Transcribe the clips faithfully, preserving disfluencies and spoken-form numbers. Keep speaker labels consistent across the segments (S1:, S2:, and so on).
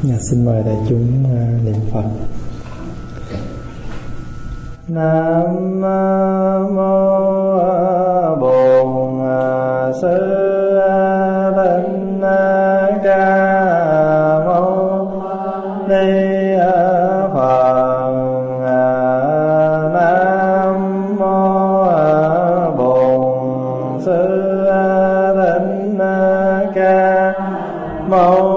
S1: Nhà xin mời đại chúng uh, niệm Phật. Nam mô Bổn Sư Thích Ca Mâu Ni Phật. Nam mô Bổn Sư Thích Ca Mâu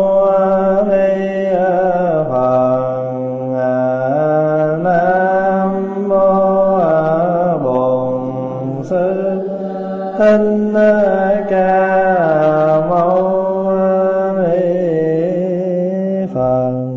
S1: Thích Ca Mâu Ni Phật.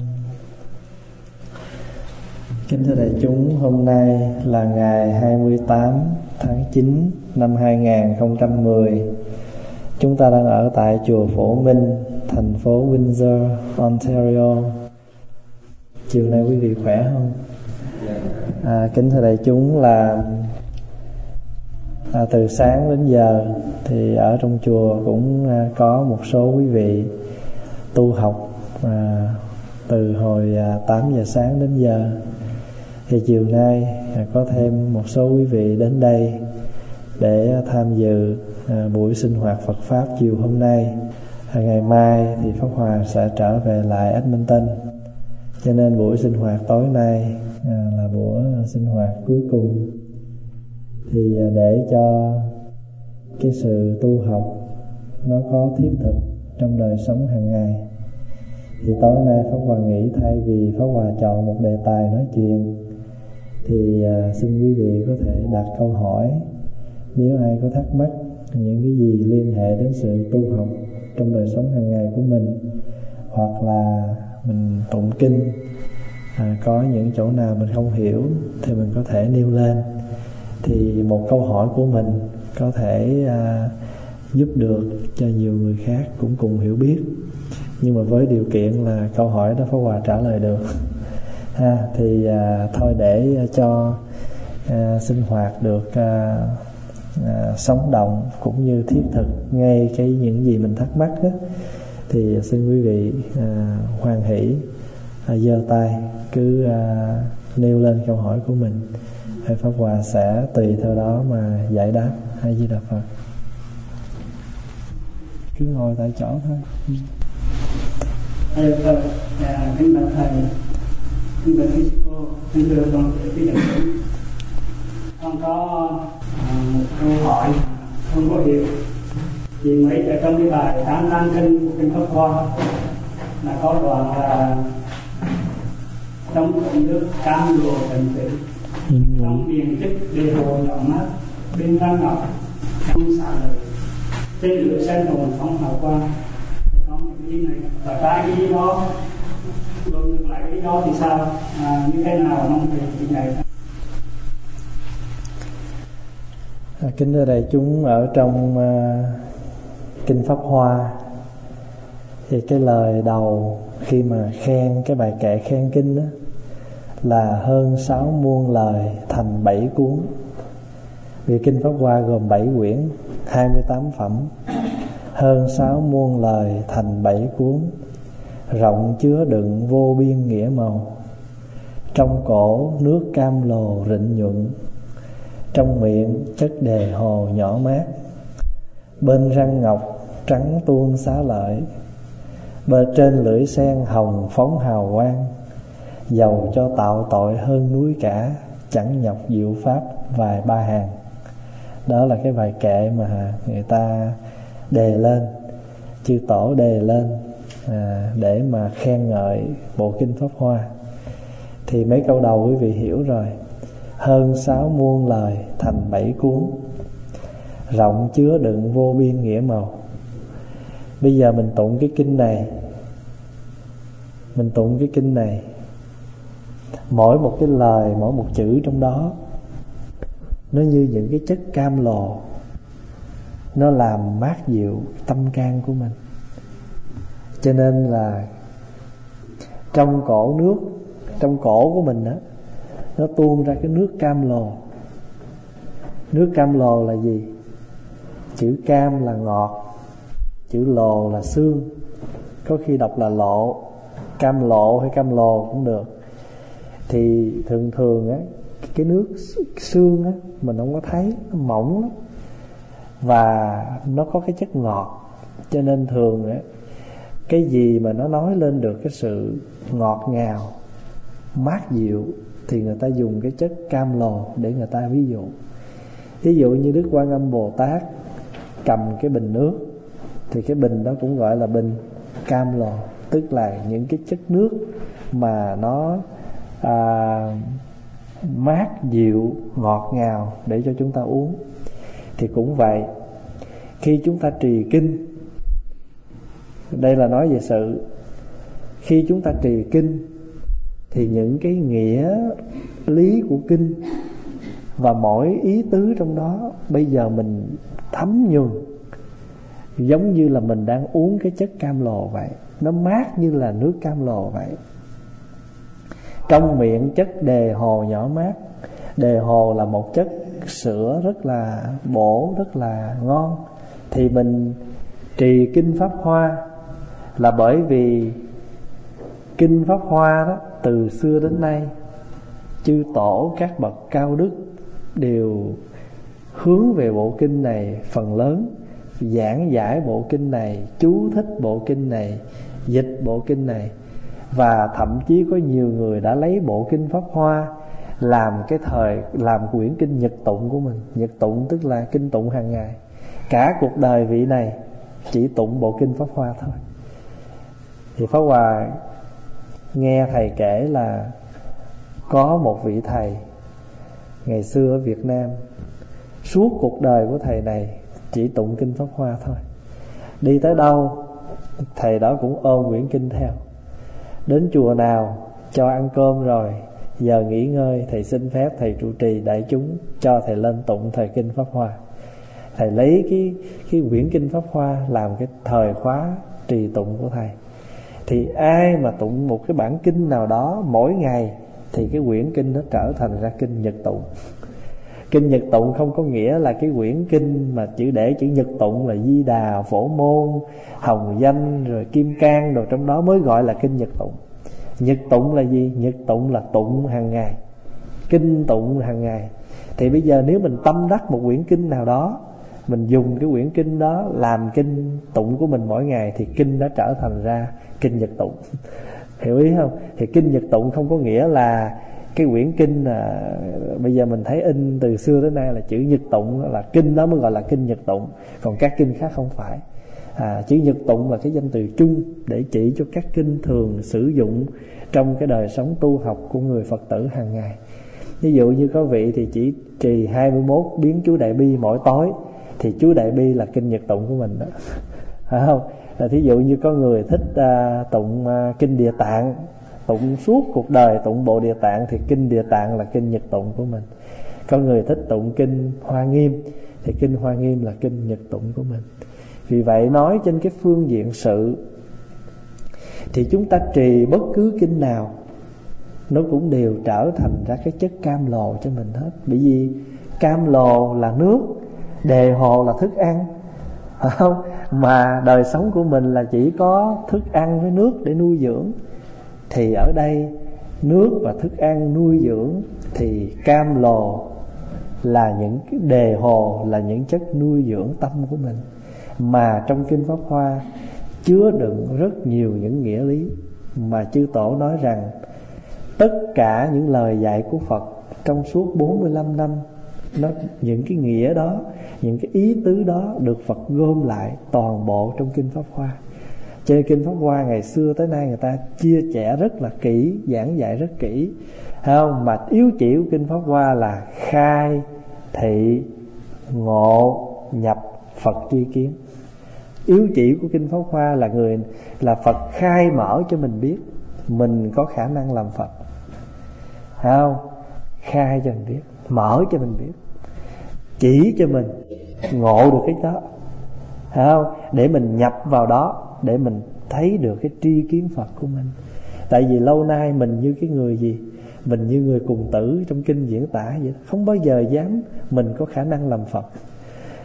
S1: Kính thưa đại chúng, hôm nay là ngày hai mươi tám tháng chín năm hai nghìn không trăm mười. Chúng ta đang ở tại chùa Phổ Minh, thành phố Windsor, Ontario. Chiều nay quý vị khỏe không? À, kính thưa đại chúng, là À, từ sáng đến giờ thì ở trong chùa cũng à, có một số quý vị tu học à, từ hồi à, tám giờ sáng đến giờ. Thì chiều nay à, có thêm một số quý vị đến đây để tham dự à, buổi sinh hoạt Phật Pháp chiều hôm nay. à, Ngày mai thì Pháp Hòa sẽ trở về lại Edmonton, cho nên buổi sinh hoạt tối nay à, là buổi sinh hoạt cuối cùng. Thì để cho cái sự tu học nó có thiết thực trong đời sống hàng ngày, thì tối nay Pháp Hòa nghĩ thay vì Pháp Hòa chọn một đề tài nói chuyện, thì uh, xin quý vị có thể đặt câu hỏi. Nếu ai có thắc mắc những cái gì liên hệ đến sự tu học trong đời sống hàng ngày của mình, hoặc là mình tụng kinh, à, có những chỗ nào mình không hiểu thì mình có thể nêu lên. Thì một câu hỏi của mình có thể à, giúp được cho nhiều người khác cũng cùng hiểu biết, nhưng mà với điều kiện là câu hỏi đó Pháp Hòa trả lời được. ha, Thì à, thôi để cho à, sinh hoạt được à, à, sống động cũng như thiết thực ngay cái những gì mình thắc mắc đó, thì xin quý vị à, hoan hỷ à, giơ tay cứ à, nêu lên câu hỏi của mình. Thầy Pháp Hòa sẽ tùy theo đó mà giải đáp. A Di Đà Phật. Cứ ngồi tại chỗ thôi.
S2: Thầy Phật, kính bạch thầy, kính bạch quý cô, kính thưa toàn thể quý đại chúng. Con có uh, một câu hỏi không có hiểu. Vì mấy ở trong cái bài Tám Nan Kinh của Kinh Pháp Hoa là có đoạn là trong cụm nước cam lồ tận tịnh, trong miền chức đề hồ nhỏ mát, bên răng ngọc không xả lời, trên lửa sen hồn phóng hào quang. Thì có những cái này và trái cái gì đó, rồi ngược lại cái đó thì sao, à, như thế nào không thì chuyện này.
S1: À, kính thưa đại chúng, ở trong uh, Kinh Pháp Hoa thì cái lời đầu khi mà khen cái bài kệ khen kinh đó là hơn sáu muôn lời thành bảy cuốn. Vì Kinh Pháp Hoa gồm bảy quyển, hai mươi tám phẩm, hơn sáu muôn lời thành bảy cuốn, rộng chứa đựng vô biên nghĩa màu. Trong cổ nước cam lồ rịnh nhuận, trong miệng chất đề hồ nhỏ mát, bên răng ngọc trắng tuôn xá lợi, bên trên lưỡi sen hồng phóng hào quang. Dầu cho tạo tội hơn núi cả, chẳng nhọc diệu pháp vài ba hàng. Đó là cái bài kệ mà người ta đề lên, chư tổ đề lên à, để mà khen ngợi bộ Kinh Pháp Hoa. Thì mấy câu đầu quý vị hiểu rồi. Hơn sáu muôn lời thành bảy cuốn, rộng chứa đựng vô biên nghĩa màu. Bây giờ mình tụng cái kinh này, Mình tụng cái kinh này, mỗi một cái lời, mỗi một chữ trong đó nó như những cái chất cam lồ, nó làm mát dịu tâm can của mình. Cho nên là trong cổ nước, trong cổ của mình đó, nó tuôn ra cái nước cam lồ. Nước cam lồ là gì? Chữ cam là ngọt, chữ lồ là xương, có khi đọc là lộ. cam lộ hay cam lồ cũng được. Thì thường thường á, cái nước xương á mình không có thấy, nó mỏng lắm và nó có cái chất ngọt, cho nên thường á, cái gì mà nó nói lên được cái sự ngọt ngào, mát dịu thì người ta dùng cái chất cam lồ để người ta ví dụ. Ví dụ như Đức Quan Âm Bồ Tát cầm cái bình nước thì cái bình đó cũng gọi là bình cam lồ, tức là những cái chất nước mà nó à, mát dịu ngọt ngào để cho chúng ta uống. Thì cũng vậy, khi chúng ta trì kinh, đây là nói về sự, khi chúng ta trì kinh thì những cái nghĩa lý của kinh và mỗi ý tứ trong đó bây giờ mình thấm nhuần, giống như là mình đang uống cái chất cam lồ vậy. Nó mát như là nước cam lồ vậy. Trong miệng chất đề hồ nhỏ mát. Đề hồ là một chất sữa rất là bổ, rất là ngon. Thì mình trì kinh Pháp Hoa là bởi vì kinh Pháp Hoa đó, từ xưa đến nay chư tổ các bậc cao đức đều hướng về bộ kinh này, phần lớn giảng giải bộ kinh này, chú thích bộ kinh này, dịch bộ kinh này. Và thậm chí có nhiều người đã lấy bộ kinh Pháp Hoa làm cái thời làm quyển kinh nhật tụng của mình. Nhật tụng tức là kinh tụng hàng ngày. Cả cuộc đời vị này chỉ tụng bộ kinh Pháp Hoa thôi. Thì Pháp Hòa nghe thầy kể là có một vị thầy ngày xưa ở Việt Nam, suốt cuộc đời của thầy này chỉ tụng kinh Pháp Hoa thôi. Đi tới đâu thầy đó cũng ôm quyển kinh theo. Đến chùa nào cho ăn cơm rồi, giờ nghỉ ngơi, thầy xin phép thầy trụ trì đại chúng cho thầy lên tụng thời kinh Pháp Hoa. Thầy lấy cái, cái quyển kinh Pháp Hoa làm cái thời khóa trì tụng của thầy. Thì ai mà tụng một cái bản kinh nào đó mỗi ngày thì cái quyển kinh nó trở thành ra kinh nhật tụng. Kinh nhật tụng không có nghĩa là cái quyển kinh mà chữ để chữ nhật tụng là Di Đà, Phổ Môn, Hồng Danh rồi Kim Cang đồ trong đó mới gọi là kinh nhật tụng. Nhật tụng là gì? Nhật tụng là tụng hàng ngày, kinh tụng hàng ngày. Thì bây giờ nếu mình tâm đắc một quyển kinh nào đó, mình dùng cái quyển kinh đó làm kinh tụng của mình mỗi ngày, thì kinh đó trở thành ra kinh nhật tụng. Hiểu ý không? Thì kinh nhật tụng không có nghĩa là cái quyển kinh là bây giờ mình thấy in từ xưa tới nay là chữ nhật tụng, là kinh đó mới gọi là kinh nhật tụng, còn các kinh khác không phải. à, Chữ nhật tụng là cái danh từ chung để chỉ cho các kinh thường sử dụng trong cái đời sống tu học của người Phật tử hàng ngày. Ví dụ như có vị thì chỉ trì hai mươi mốt biến chú Đại Bi mỗi tối, thì chú Đại Bi là kinh nhật tụng của mình đó. Phải không? Là thí dụ như có người thích uh, tụng uh, kinh Địa Tạng, tụng suốt cuộc đời tụng bộ Địa Tạng, thì kinh Địa Tạng là kinh nhật tụng của mình. Có người thích tụng kinh Hoa Nghiêm thì kinh Hoa Nghiêm là kinh nhật tụng của mình. Vì vậy nói trên cái phương diện sự thì chúng ta trì bất cứ kinh nào nó cũng đều trở thành ra cái chất cam lồ cho mình hết. Bởi vì cam lồ là nước, đề hồ là thức ăn, phải không? Mà đời sống của mình là chỉ có thức ăn với nước để nuôi dưỡng. Thì ở đây nước và thức ăn nuôi dưỡng, thì cam lồ là những cái đề hồ, là những chất nuôi dưỡng tâm của mình. Mà trong kinh Pháp Hoa chứa đựng rất nhiều những nghĩa lý mà chư tổ nói rằng tất cả những lời dạy của Phật trong suốt bốn mươi lăm năm, nó, những cái nghĩa đó, những cái ý tứ đó được Phật gom lại toàn bộ trong kinh Pháp Hoa. Cho nên kinh Pháp Hoa ngày xưa tới nay người ta chia sẻ rất là kỹ, giảng dạy rất kỹ, thấy không? Mà yếu chỉ của kinh Pháp Hoa là khai, thị, ngộ, nhập, Phật tri kiến. Yếu chỉ của kinh Pháp Hoa là người là Phật khai mở cho mình biết mình có khả năng làm Phật, thấy không? Khai cho mình biết, mở cho mình biết, chỉ cho mình ngộ được cái đó, thấy không? Để mình nhập vào đó, để mình thấy được cái tri kiến Phật của mình. Tại vì lâu nay mình như cái người gì? Mình như người cùng tử trong kinh diễn tả vậy, không bao giờ dám mình có khả năng làm Phật.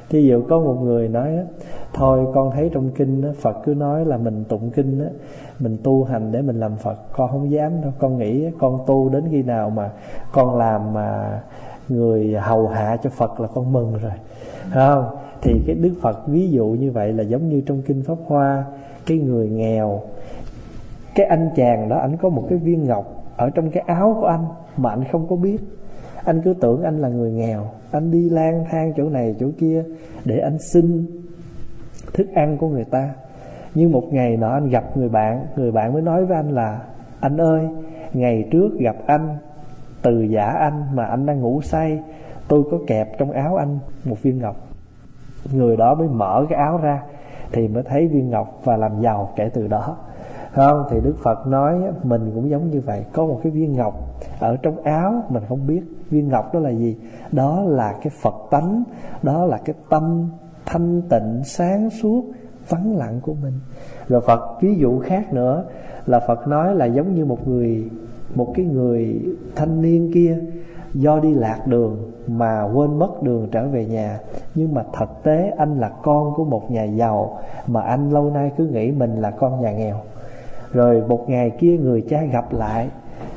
S1: Thí dụ có một người nói thôi con thấy trong kinh đó, Phật cứ nói là mình tụng kinh đó, mình tu hành để mình làm Phật, con không dám đâu. Con nghĩ con tu đến khi nào mà con làm mà người hầu hạ cho Phật là con mừng rồi, phải không? Thì cái Đức Phật ví dụ như vậy là giống như trong kinh Pháp Hoa, cái người nghèo, cái anh chàng đó anh có một cái viên ngọc ở trong cái áo của anh mà anh không có biết. Anh cứ tưởng anh là người nghèo, anh đi lang thang chỗ này chỗ kia để anh xin thức ăn của người ta. Nhưng một ngày nọ anh gặp người bạn, người bạn mới nói với anh là: anh ơi, ngày trước gặp anh, từ giả anh mà anh đang ngủ say, tôi có kẹp trong áo anh một viên ngọc. Người đó mới mở cái áo ra thì mới thấy viên ngọc và làm giàu kể từ đó. Không? Thì Đức Phật nói mình cũng giống như vậy. Có một cái viên ngọc ở trong áo mình không biết. Viên ngọc đó là gì? Đó là cái Phật tánh, đó là cái tâm thanh tịnh sáng suốt vắng lặng của mình. Rồi Phật ví dụ khác nữa là Phật nói là giống như một người, một cái người thanh niên kia do đi lạc đường mà quên mất đường trở về nhà. Nhưng mà thực tế anh là con của một nhà giàu mà anh lâu nay cứ nghĩ mình là con nhà nghèo. Rồi một ngày kia người cha gặp lại,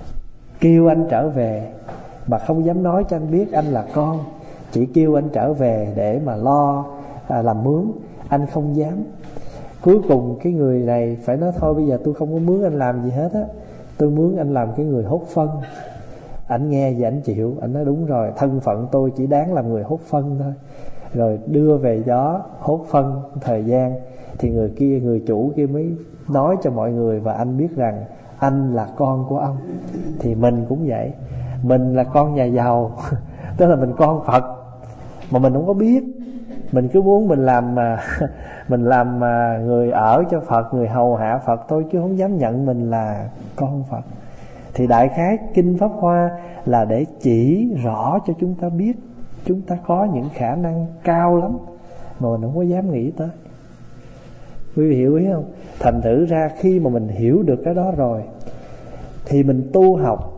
S1: kêu anh trở về mà không dám nói cho anh biết anh là con, chỉ kêu anh trở về để mà lo à, làm mướn. Anh không dám. Cuối cùng cái người này phải nói thôi bây giờ tôi không có mướn anh làm gì hết á, tôi mướn anh làm cái người hốt phân. Anh nghe và anh chịu. Anh nói đúng rồi, thân phận tôi chỉ đáng làm người hốt phân thôi. Rồi đưa về đó hốt phân thời gian thì người kia, người chủ kia mới nói cho mọi người và anh biết rằng anh là con của ông. Thì mình cũng vậy, mình là con nhà giàu tức là mình con Phật mà mình không có biết. Mình cứ muốn mình làm mà mình làm mà người ở cho Phật, người hầu hạ Phật thôi, chứ không dám nhận mình là con Phật. Thì đại khái kinh Pháp Hoa là để chỉ rõ cho chúng ta biết chúng ta có những khả năng cao lắm mà mình không có dám nghĩ tới. Quý vị hiểu ý không? Thành thử ra khi mà mình hiểu được cái đó rồi thì mình tu học,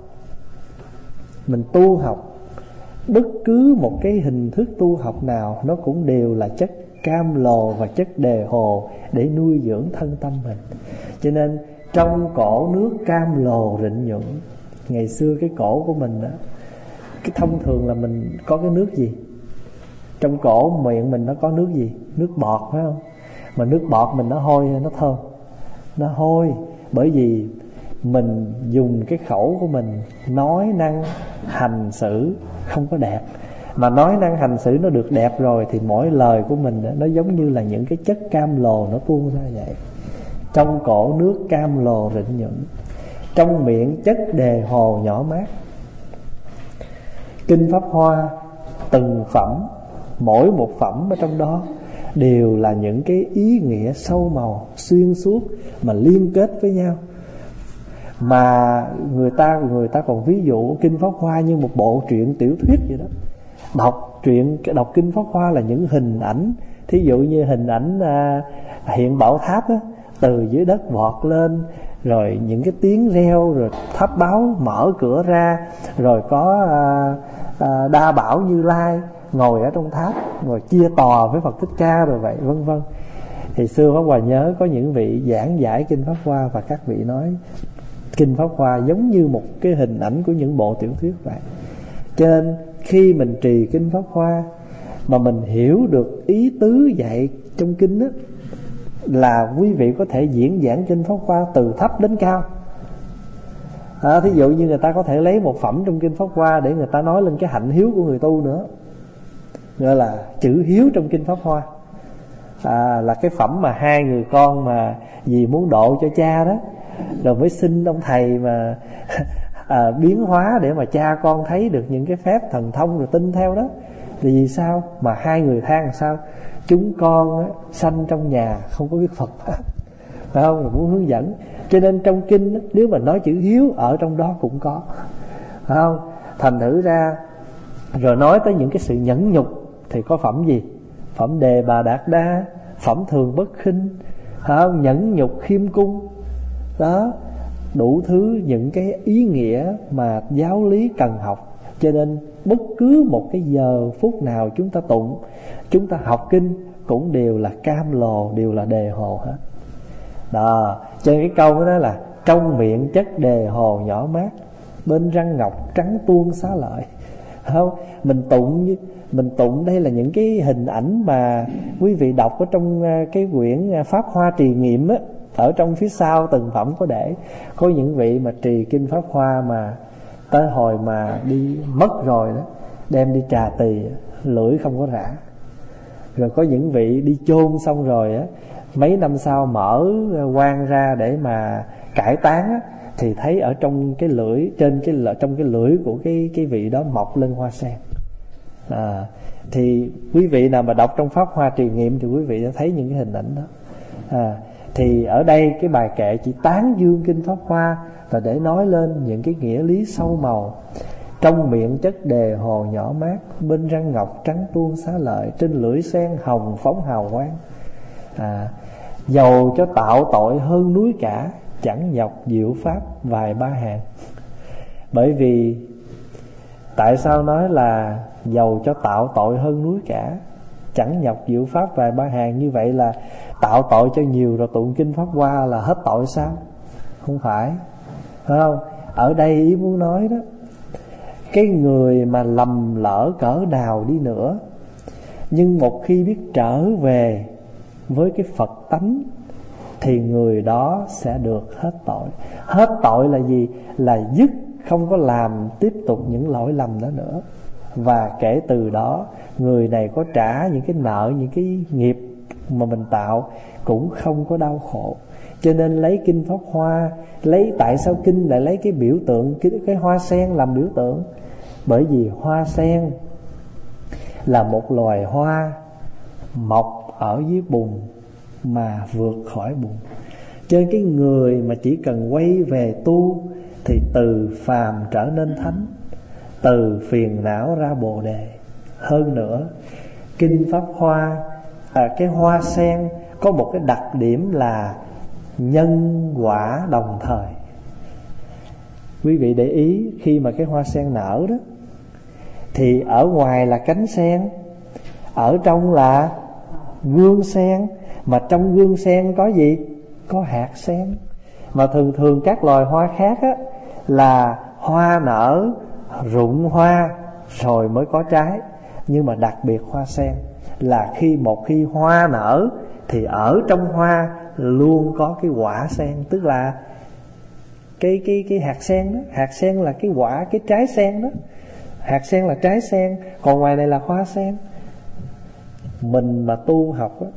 S1: mình tu học bất cứ một cái hình thức tu học nào nó cũng đều là chất cam lồ và chất đề hồ để nuôi dưỡng thân tâm mình. Cho nên trong cổ nước cam lồ rịnh nhuận, ngày xưa cái cổ của mình đó, cái thông thường là mình có cái nước gì? Trong cổ miệng mình nó có nước gì? Nước bọt, phải không? Mà nước bọt mình nó hôi hay nó thơm? Nó hôi. Bởi vì mình dùng cái khẩu của mình nói năng hành xử không có đẹp. Mà nói năng hành xử nó được đẹp rồi thì mỗi lời của mình nó giống như là những cái chất cam lồ nó tuôn ra vậy. Trong cổ nước cam lồ rịnh nhuận, trong miệng chất đề hồ nhỏ mát. Kinh Pháp Hoa từng phẩm, mỗi một phẩm ở trong đó đều là những cái ý nghĩa sâu màu, xuyên suốt mà liên kết với nhau. Mà người ta người ta còn ví dụ Kinh Pháp Hoa như một bộ truyện tiểu thuyết vậy đó. Đọc truyện, đọc Kinh Pháp Hoa là những hình ảnh, thí dụ như hình ảnh à, hiện Bảo Tháp á, từ dưới đất vọt lên, rồi những cái tiếng reo, rồi tháp báo mở cửa ra, rồi có à, à, Đa Bảo Như Lai ngồi ở trong tháp, rồi chia tòa với Phật Thích Ca, rồi vậy vân vân. Thì xưa Pháp Hòa nhớ có những vị giảng giải Kinh Pháp Hoa và các vị nói Kinh Pháp Hoa giống như một cái hình ảnh của những bộ tiểu thuyết vậy. Cho nên khi mình trì Kinh Pháp Hoa mà mình hiểu được ý tứ dạy trong kinh đó, là quý vị có thể diễn giảng Kinh Pháp Hoa từ thấp đến cao. À, thí dụ như người ta có thể lấy một phẩm trong Kinh Pháp Hoa để người ta nói lên cái hạnh hiếu của người tu nữa, gọi là chữ hiếu trong Kinh Pháp Hoa. À, là cái phẩm mà hai người con mà vì muốn độ cho cha đó, rồi mới xin ông thầy mà à, biến hóa để mà cha con thấy được những cái phép thần thông rồi tin theo đó. Thì vì sao? Mà hai người than làm sao? Chúng con á, sanh trong nhà không có biết Phật pháp, phải không? Rồi muốn hướng dẫn. Cho nên trong kinh á, nếu mà nói chữ hiếu ở trong đó cũng có, phải không? Thành thử ra rồi nói tới những cái sự nhẫn nhục thì có phẩm gì? Phẩm Đề Bà Đạt Đa, phẩm Thường Bất Khinh, phải không? Nhẫn nhục khiêm cung. Đó, đủ thứ những cái ý nghĩa mà giáo lý cần học. Cho nên bất cứ một cái giờ phút nào chúng ta tụng, chúng ta học kinh cũng đều là cam lồ, đều là đề hồ hết. Đó, cho nên cái câu đó là trong miệng chất đề hồ nhỏ mát, bên răng ngọc trắng tuôn xá lợi. Không, mình tụng mình tụng đây là những cái hình ảnh mà quý vị đọc ở trong cái quyển Pháp Hoa Trì Nghiệm á, ở trong phía sau từng phẩm có để có những vị mà trì kinh Pháp Hoa mà tới hồi mà đi mất rồi đó, đem đi trà tỳ, lưỡi không có rã. Rồi có những vị đi chôn xong rồi á, mấy năm sau mở quan ra để mà cải táng á, thì thấy ở trong cái lưỡi, trên cái trong cái lưỡi của cái cái vị đó mọc lên hoa sen. À, thì quý vị nào mà đọc trong Pháp Hoa Trì Nghiệm thì quý vị đã thấy những cái hình ảnh đó. À, thì ở đây cái bài kệ chỉ tán dương kinh Pháp Hoa và để nói lên những cái nghĩa lý sâu màu. Trong miệng chất đề hồ nhỏ mát, bên răng ngọc trắng tuôn xá lợi, trên lưỡi sen hồng phóng hào quang. À, dầu cho tạo tội hơn núi cả, chẳng nhọc diệu pháp vài ba hàng. Bởi vì tại sao nói là dầu cho tạo tội hơn núi cả, chẳng nhọc diệu pháp vài ba hàng? Như vậy là tạo tội cho nhiều rồi tụng kinh Pháp Hoa là hết tội sao? Không phải, phải không? Ở đây ý muốn nói đó, cái người mà lầm lỡ cỡ nào đi nữa, nhưng một khi biết trở về với cái Phật tánh thì người đó sẽ được hết tội. Hết tội là gì? Là dứt không có làm tiếp tục những lỗi lầm đó nữa. Và kể từ đó người này có trả những cái nợ, những cái nghiệp mà mình tạo cũng không có đau khổ. Cho nên lấy kinh Pháp Hoa, lấy tại sao kinh lại lấy cái biểu tượng, cái, cái hoa sen làm biểu tượng? Bởi vì hoa sen là một loài hoa mọc ở dưới bùn mà vượt khỏi bùn. Cho nên cái người mà chỉ cần quay về tu thì từ phàm trở nên thánh, từ phiền não ra bồ đề. Hơn nữa, kinh Pháp Hoa, à, cái hoa sen có một cái đặc điểm là nhân quả đồng thời. Quý vị để ý khi mà cái hoa sen nở đó, thì ở ngoài là cánh sen, ở trong là gương sen. Mà trong gương sen có gì? Có hạt sen. Mà thường thường các loài hoa khác á, là hoa nở, rụng hoa rồi mới có trái. Nhưng mà đặc biệt hoa sen là khi một khi hoa nở thì ở trong hoa luôn có cái quả sen, tức là cái cái cái hạt sen đó. Hạt sen là cái quả, cái trái sen đó. Hạt sen là trái sen, còn ngoài này là hoa sen. Mình mà tu học đó,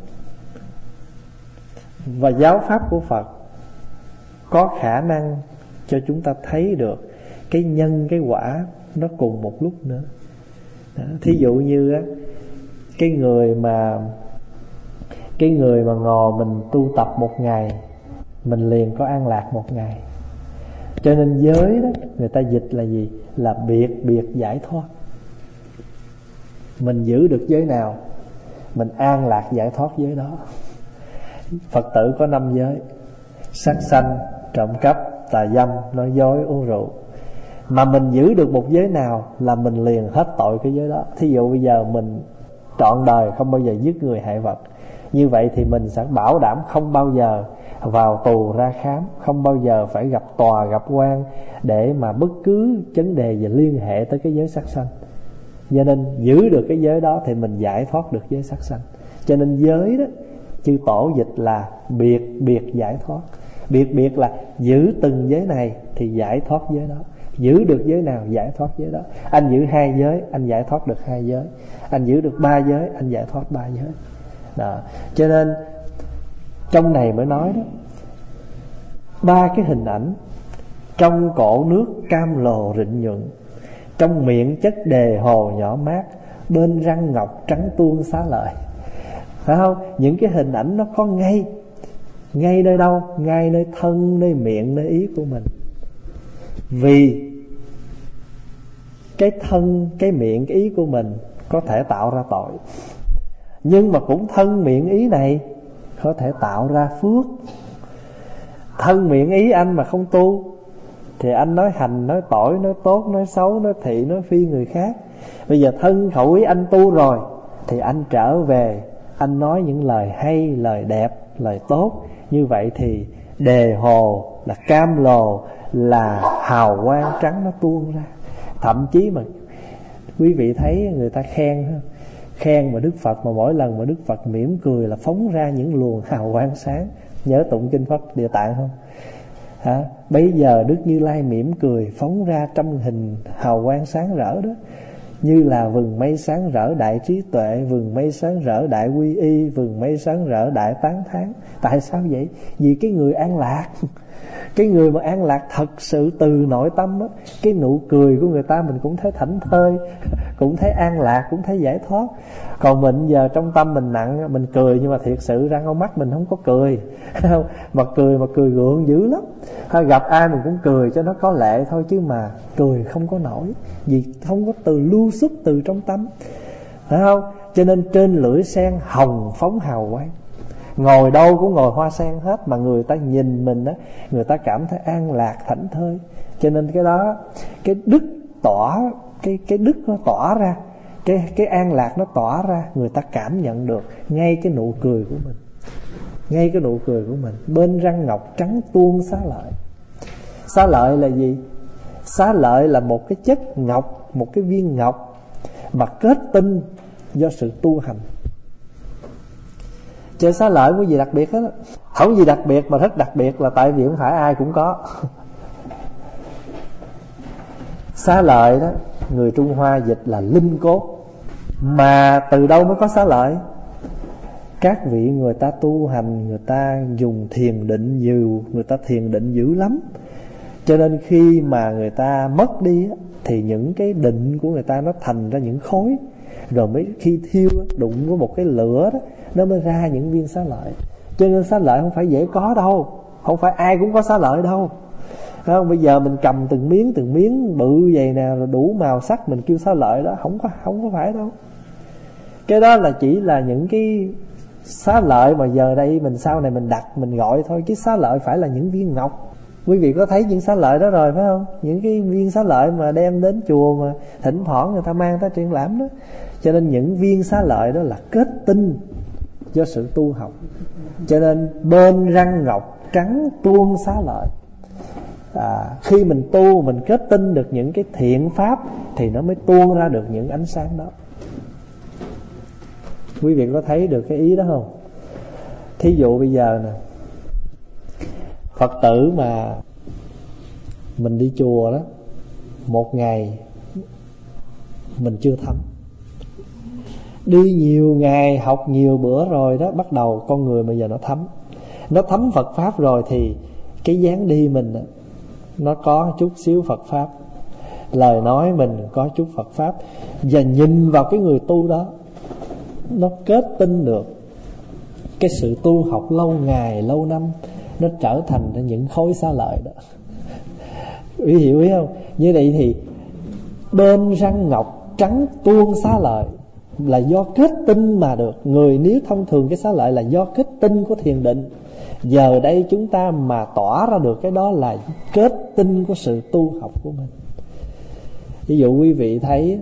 S1: và giáo pháp của Phật có khả năng cho chúng ta thấy được cái nhân cái quả nó cùng một lúc nữa. Đó, thí dụ như á, cái người mà cái người mà ngồi mình tu tập một ngày, mình liền có an lạc một ngày. Cho nên giới đó người ta dịch là gì? Là biệt biệt giải thoát. Mình giữ được giới nào, mình an lạc giải thoát giới đó. Phật tử có năm giới: sát sanh, trộm cắp, tà dâm, nói dối, uống rượu. Mà mình giữ được một giới nào là mình liền hết tội cái giới đó. Thí dụ bây giờ mình trọn đời không bao giờ giết người hại vật, như vậy thì mình sẽ bảo đảm không bao giờ vào tù ra khám, không bao giờ phải gặp tòa gặp quan để mà bất cứ vấn đề gì liên hệ tới cái giới sát sanh. Cho nên giữ được cái giới đó thì mình giải thoát được giới sát sanh. Cho nên giới đó chư tổ dịch là biệt biệt giải thoát. Biệt biệt là giữ từng giới này thì giải thoát giới đó. Giữ được giới nào giải thoát giới đó. Anh giữ hai giới, anh giải thoát được hai giới. Anh giữ được ba giới, anh giải thoát ba giới đó. Cho nên trong này mới nói đó, ba cái hình ảnh: trong cổ nước cam lồ rịnh nhuận, trong miệng chất đề hồ nhỏ mát, bên răng ngọc trắng tuôn xá lợi. Phải không? Những cái hình ảnh nó có ngay ngay nơi đâu? Ngay nơi thân, nơi miệng, nơi ý của mình. Vì cái thân, cái miệng, cái ý của mình có thể tạo ra tội, nhưng mà cũng thân miệng ý này có thể tạo ra phước. Thân miệng ý anh mà không tu thì anh nói hành, nói tỏi, nói tốt, nói xấu, nói thị, nói phi người khác. Bây giờ thân khẩu ý anh tu rồi thì anh trở về, anh nói những lời hay, lời đẹp, lời tốt. Như vậy thì đề hồ, là cam lồ, là hào quang trắng nó tuôn ra. Thậm chí mà quý vị thấy người ta khen không? Khen mà Đức Phật, mà mỗi lần mà Đức Phật mỉm cười là phóng ra những luồng hào quang sáng. Nhớ tụng kinh Phật Địa Tạng không? Hả? Bây giờ Đức Như Lai mỉm cười phóng ra trăm hình hào quang sáng rỡ đó, như là vừng mây sáng rỡ đại trí tuệ, vừng mây sáng rỡ đại quy y, vừng mây sáng rỡ đại tán thán. Tại sao vậy? Vì cái người an lạc, cái người mà an lạc thật sự từ nội tâm á, cái nụ cười của người ta mình cũng thấy thảnh thơi, cũng thấy an lạc, cũng thấy giải thoát. Còn mình giờ trong tâm mình nặng, mình cười nhưng mà thiệt sự ra con mắt mình không có cười, mà cười mà cười gượng dữ lắm. Gặp ai mình cũng cười cho nó có lệ thôi, chứ mà cười không có nổi, vì không có từ lưu xuất từ trong tâm, phải không? Cho nên trên lưỡi sen hồng phóng hào quang, ngồi đâu cũng ngồi hoa sen hết, mà người ta nhìn mình á, người ta cảm thấy an lạc thảnh thơi. Cho nên cái đó, cái đức tỏa, cái cái đức nó tỏa ra, cái cái an lạc nó tỏa ra, người ta cảm nhận được ngay cái nụ cười của mình, ngay cái nụ cười của mình. Bên răng ngọc trắng tuôn xá lợi. Xá lợi là gì? Xá lợi là một cái chất ngọc, một cái viên ngọc mà kết tinh do sự tu hành. Chơi xá lợi có gì đặc biệt hết, không gì đặc biệt mà rất đặc biệt, là tại vì không phải ai cũng có. Xá lợi đó, người Trung Hoa dịch là linh cốt. Mà từ đâu mới có xá lợi? Các vị người ta tu hành, người ta dùng thiền định nhiều, người ta thiền định dữ lắm. Cho nên khi mà người ta mất đi thì những cái định của người ta nó thành ra những khối, rồi mới khi thiêu đụng với một cái lửa đó, nó mới ra những viên xá lợi. Cho nên xá lợi không phải dễ có đâu, không phải ai cũng có xá lợi đâu. Không, bây giờ mình cầm từng miếng từng miếng bự vậy nè, rồi đủ màu sắc mình kêu xá lợi đó, không có không có phải đâu. Cái đó là chỉ là những cái xá lợi mà giờ đây mình sau này mình đặt mình gọi thôi, chứ xá lợi phải là những viên ngọc. Quý vị có thấy những xá lợi đó rồi phải không? Những cái viên xá lợi mà đem đến chùa mà thỉnh thoảng người ta mang tới triển lãm đó. Cho nên những viên xá lợi đó là kết tinh do sự tu học. Cho nên bên răng ngọc trắng tuôn xá lợi. À, khi mình tu mình kết tinh được những cái thiện pháp thì nó mới tuôn ra được những ánh sáng đó. Quý vị có thấy được cái ý đó không? Thí dụ bây giờ nè, Phật tử mà mình đi chùa đó, một ngày mình chưa thấm, đi nhiều ngày học nhiều bữa rồi đó, bắt đầu con người bây giờ nó thấm. Nó thấm Phật Pháp rồi thì cái dáng đi mình nó có chút xíu Phật Pháp, lời nói mình có chút Phật Pháp. Và nhìn vào cái người tu đó, nó kết tinh được cái sự tu học lâu ngày lâu năm, nó trở thành những khối xá lợi đó. Quý hiểu ý không? Như vậy thì bên răng ngọc trắng tuôn xá lợi là do kết tinh mà được. Người nếu thông thường cái xá lợi là do kết tinh của thiền định. Giờ đây chúng ta mà tỏa ra được cái đó là kết tinh của sự tu học của mình. Ví dụ quý vị thấy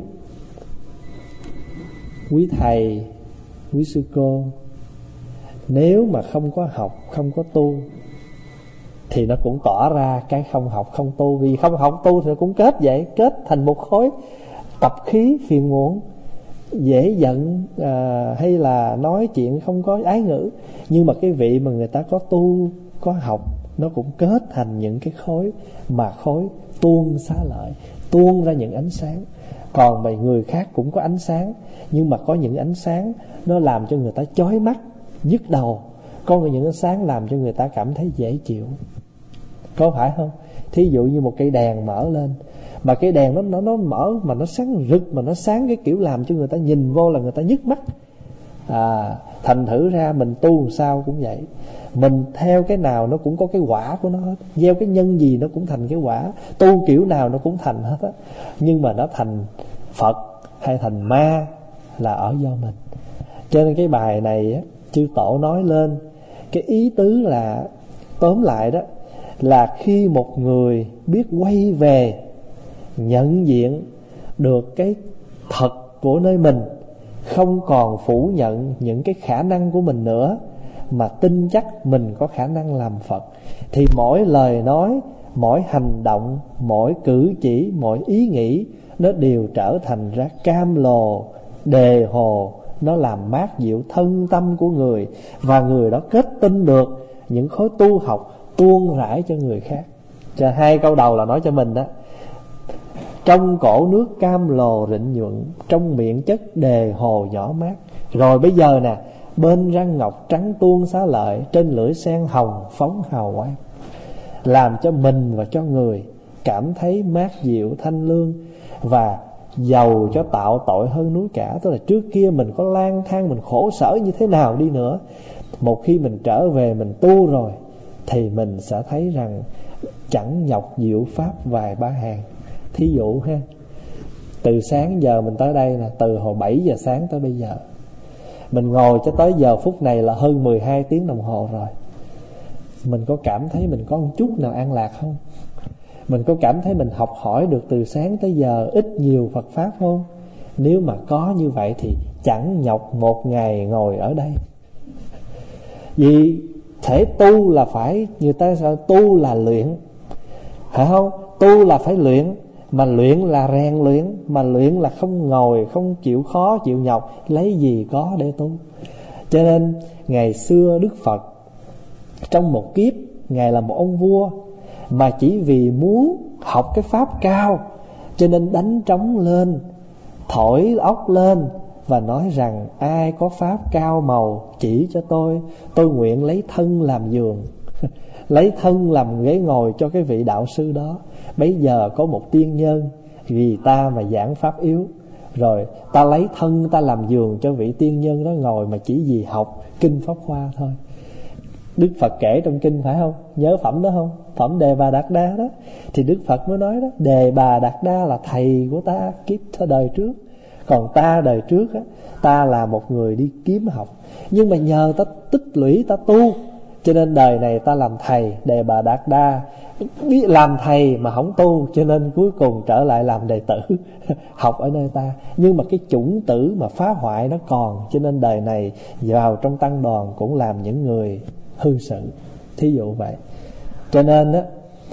S1: quý thầy, quý sư cô, nếu mà không có học, không có tu thì nó cũng tỏ ra cái không học, không tu. Vì không học tu thì nó cũng kết vậy, kết thành một khối tập khí phiền muộn, dễ giận, à, hay là nói chuyện không có ái ngữ. Nhưng mà cái vị mà người ta có tu, có học, nó cũng kết thành những cái khối mà khối tuôn xá lợi, tuôn ra những ánh sáng. Còn mấy người khác cũng có ánh sáng, nhưng mà có những ánh sáng nó làm cho người ta chói mắt, nhức đầu. Có những ánh sáng làm cho người ta cảm thấy dễ chịu, có phải không? Thí dụ như một cây đèn mở lên, mà cái đèn nó, nó, nó mở mà nó sáng rực, mà nó sáng cái kiểu làm cho người ta nhìn vô là người ta nhức mắt. À, thành thử ra mình tu sao cũng vậy, mình theo cái nào nó cũng có cái quả của nó hết, gieo cái nhân gì nó cũng thành cái quả, tu kiểu nào nó cũng thành hết á. Nhưng mà nó thành Phật hay thành ma là ở do mình. Cho nên cái bài này á, chư tổ nói lên cái ý tứ là tóm lại đó là khi một người biết quay về nhận diện được cái thật của nơi mình, không còn phủ nhận những cái khả năng của mình nữa, mà tin chắc mình có khả năng làm Phật, thì mỗi lời nói, mỗi hành động, mỗi cử chỉ, mỗi ý nghĩ nó đều trở thành ra cam lồ, đề hồ. Nó làm mát dịu thân tâm của người, và người đó kết tinh được những khối tu học tuôn rải cho người khác. Cho hai câu đầu là nói cho mình đó: trong cổ nước cam lồ rịnh nhuận, trong miệng chất đề hồ nhỏ mát. Rồi bây giờ nè, bên răng ngọc trắng tuôn xá lợi, trên lưỡi sen hồng phóng hào quang, làm cho mình và cho người cảm thấy mát dịu thanh lương, và giàu cho tạo tội hơn núi cả. Tức là trước kia mình có lang thang, mình khổ sở như thế nào đi nữa, một khi mình trở về mình tu rồi thì mình sẽ thấy rằng chẳng nhọc diệu pháp vài ba hàng. Thí dụ ha, từ sáng giờ mình tới đây nè, từ hồi bảy giờ sáng tới bây giờ, mình ngồi cho tới giờ phút này là hơn mười hai tiếng đồng hồ rồi. Mình có cảm thấy mình có một chút nào an lạc không? Mình có cảm thấy mình học hỏi được từ sáng tới giờ ít nhiều Phật Pháp không? Nếu mà có như vậy thì chẳng nhọc một ngày ngồi ở đây. Vì thể tu là phải, người ta sao tu là luyện, phải không? Tu là phải luyện, mà luyện là rèn luyện, mà luyện là không ngồi, không chịu khó, chịu nhọc, lấy gì có để tu. Cho nên ngày xưa Đức Phật trong một kiếp, Ngài là một ông vua, mà chỉ vì muốn học cái pháp cao cho nên đánh trống lên, thổi ốc lên và nói rằng ai có pháp cao màu chỉ cho tôi, tôi nguyện lấy thân làm giường lấy thân làm ghế ngồi cho cái vị đạo sư đó. Bây giờ có một tiên nhân vì ta mà giảng pháp yếu, rồi ta lấy thân ta làm giường cho vị tiên nhân đó ngồi, mà chỉ vì học kinh Pháp Hoa thôi. Đức Phật kể trong kinh phải không? Nhớ phẩm đó không? Phẩm Đề Bà Đạt Đa đó. Thì Đức Phật mới nói đó, Đề Bà Đạt Đa là thầy của ta kiếp đời trước, còn ta đời trước á, ta là một người đi kiếm học, nhưng mà nhờ ta tích lũy, ta tu, cho nên đời này ta làm thầy. Đề Bà Đạt Đa biết làm thầy mà không tu, cho nên cuối cùng trở lại làm đệ tử học ở nơi ta. Nhưng mà cái chủng tử mà phá hoại nó còn, cho nên đời này vào trong tăng đoàn cũng làm những người hư sự. Thí dụ vậy. Cho nên á,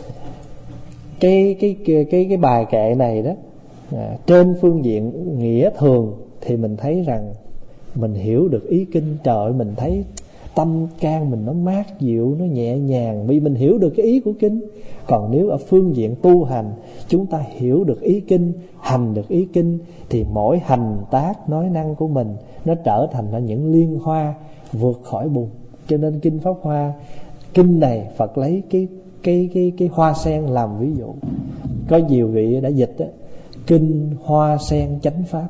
S1: cái cái cái cái cái bài kệ này đó, à, trên phương diện nghĩa thường thì mình thấy rằng mình hiểu được ý kinh. Trời ơi, mình thấy tâm can mình nó mát dịu, nó nhẹ nhàng, vì mình hiểu được cái ý của kinh. Còn nếu ở phương diện tu hành, chúng ta hiểu được ý kinh, hành được ý kinh, thì mỗi hành tác nói năng của mình nó trở thành là những liên hoa vượt khỏi bùn. Cho nên kinh Pháp Hoa, kinh này Phật lấy cái cái cái cái hoa sen làm ví dụ. Có nhiều vị đã dịch đó, kinh hoa sen chánh pháp,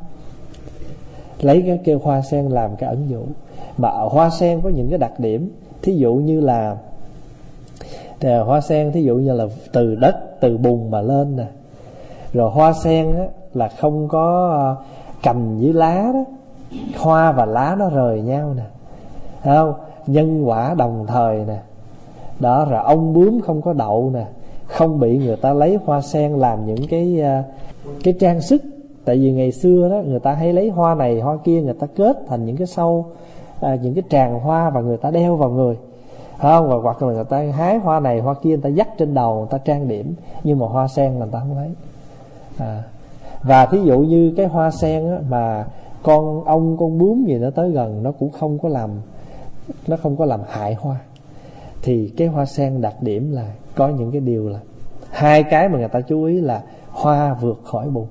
S1: lấy cái kêu hoa sen làm cái ẩn dụ. Mà ở hoa sen có những cái đặc điểm, thí dụ như là hoa sen thí dụ như là từ đất, từ bùn mà lên nè. Rồi hoa sen á, là không có cành với lá đó, hoa và lá nó rời nhau nè, thấy không? Nhân quả đồng thời nè. Đó, rồi ong bướm không có đậu nè, không bị người ta lấy hoa sen làm những cái cái trang sức. Tại vì ngày xưa đó, người ta hay lấy hoa này hoa kia, người ta kết thành những cái sâu, à, những cái tràng hoa, và người ta đeo vào người, không? Và hoặc là người ta hái hoa này hoa kia, người ta dắt trên đầu, người ta trang điểm. Nhưng mà hoa sen người ta không lấy. à. Và thí dụ như cái hoa sen á, mà con ong con bướm gì nó tới gần, nó cũng không có làm nó không có làm hại hoa. Thì cái hoa sen đặc điểm là có những cái điều là hai cái mà người ta chú ý là hoa vượt khỏi bùn.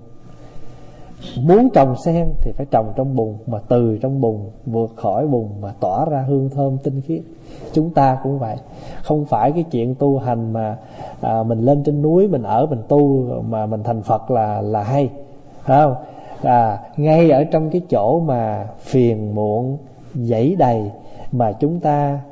S1: Muốn trồng sen thì phải trồng trong bùn, mà từ trong bùn vượt khỏi bùn mà tỏa ra hương thơm tinh khiết. Chúng ta cũng vậy. Không phải cái chuyện tu hành mà à, mình lên trên núi mình ở mình tu mà mình thành Phật là là hay, phải không? À, ngay ở trong cái chỗ mà phiền muộn dẫy đầy mà chúng ta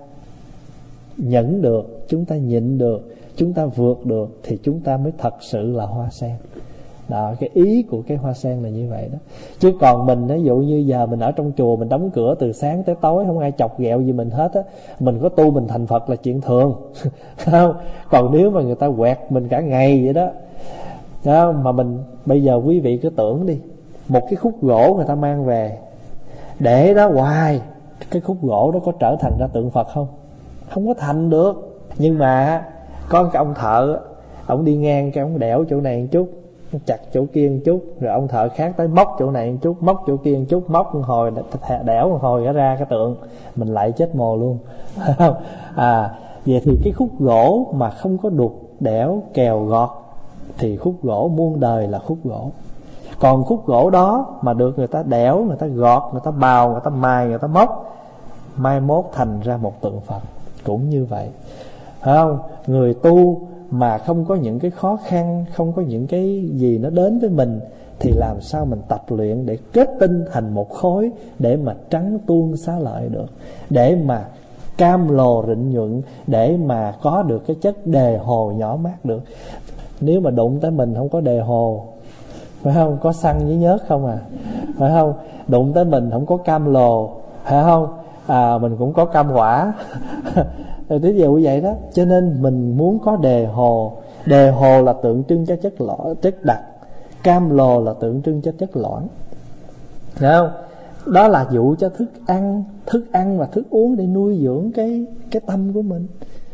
S1: nhẫn được, chúng ta nhịn được, chúng ta vượt được, thì chúng ta mới thật sự là hoa sen. Đó, cái ý của cái hoa sen là như vậy đó. Chứ còn mình, ví dụ như giờ mình ở trong chùa, mình đóng cửa từ sáng tới tối, không ai chọc ghẹo gì mình hết á, mình có tu mình thành Phật là chuyện thường. Không? Còn nếu mà người ta quẹt mình cả ngày vậy đó, đó mà mình, bây giờ quý vị cứ tưởng đi, một cái khúc gỗ người ta mang về để đó hoài, cái khúc gỗ đó có trở thành ra tượng Phật không? Không có thành được. Nhưng mà có cái ông thợ, ông đi ngang cái ông đẽo chỗ này một chút, chặt chỗ kia một chút, rồi ông thợ khác tới móc chỗ này một chút, móc chỗ kia một chút, móc một hồi, đẽo một hồi ra cái tượng, mình lại chết mồ luôn. À, vậy thì cái khúc gỗ mà không có đục đẽo kèo gọt thì khúc gỗ muôn đời là khúc gỗ. Còn khúc gỗ đó mà được người ta đẽo, người ta gọt, người ta bào, người ta mài, người ta móc, mai mốt thành ra một tượng Phật. Cũng như vậy, phải không? Người tu mà không có những cái khó khăn, không có những cái gì nó đến với mình, thì làm sao mình tập luyện để kết tinh thành một khối, để mà trắng tuôn xá lợi được, để mà cam lồ rịnh nhuận, để mà có được cái chất đề hồ nhỏ mát được. Nếu mà đụng tới mình không có đề hồ, phải không? Có xăng với nhớt không à, phải không? Đụng tới mình không có cam lồ, phải không? À, mình cũng có cam quả. Ví dụ vậy đó. Cho nên mình muốn có đề hồ. Đề hồ là tượng trưng cho chất lõi, chất đặc. Cam lồ là tượng trưng cho chất lõi. Thấy không? Đó là dụ cho thức ăn, thức ăn và thức uống để nuôi dưỡng cái cái tâm của mình.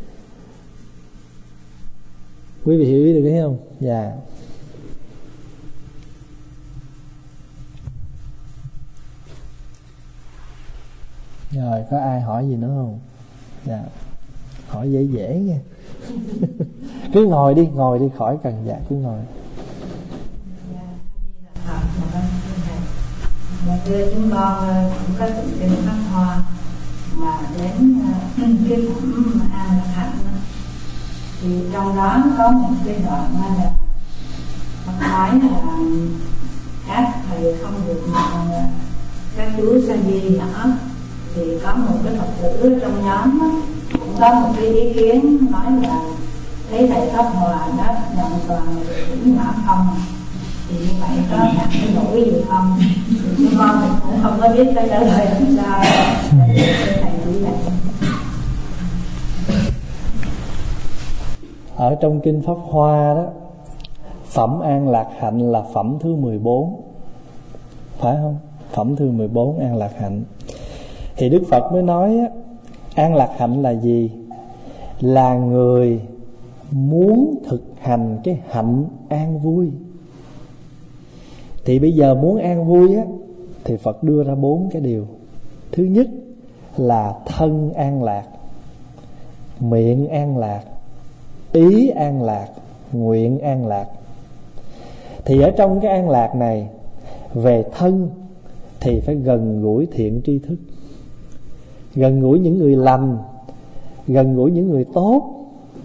S1: Quý vị hiểu ý được cái không? Dạ. Rồi, có ai hỏi gì nữa không? Dạ. Hỏi dễ dễ nha. Cứ ngồi đi, ngồi đi, khỏi cần dạ, cứ ngồi.
S3: Dạ thưa chúng con cũng có tự tin Pháp Hoa mà đến cái phẩm An Lạc Hạnh, thì trong đó có một cái đoạn là Phật nói là các thầy không được mà các chú sa di nhỏ, thì có một cái Phật tử trong nhóm đó, cũng có một cái ý kiến nói là thấy thầy Pháp Hòa đó hoàn toàn cũng nhỏ không, thì như vậy có đặt cái lỗi gì không? Thì chúng con thì cũng không có biết cái trả lời làm sao, để thầy chỉ dạy.
S1: Ở trong kinh Pháp Hoa đó, phẩm An Lạc Hạnh là phẩm thứ mười bốn, phải không? Phẩm thứ mười bốn An Lạc Hạnh. Thì Đức Phật mới nói á, An Lạc Hạnh là gì? Là người muốn thực hành cái hạnh an vui. Thì bây giờ muốn an vui á, thì Phật đưa ra bốn cái điều. Thứ nhất là thân an lạc, miệng an lạc, ý an lạc, nguyện an lạc. Thì ở trong cái an lạc này, về thân thì phải gần gũi thiện tri thức, gần gũi những người lành, gần gũi những người tốt,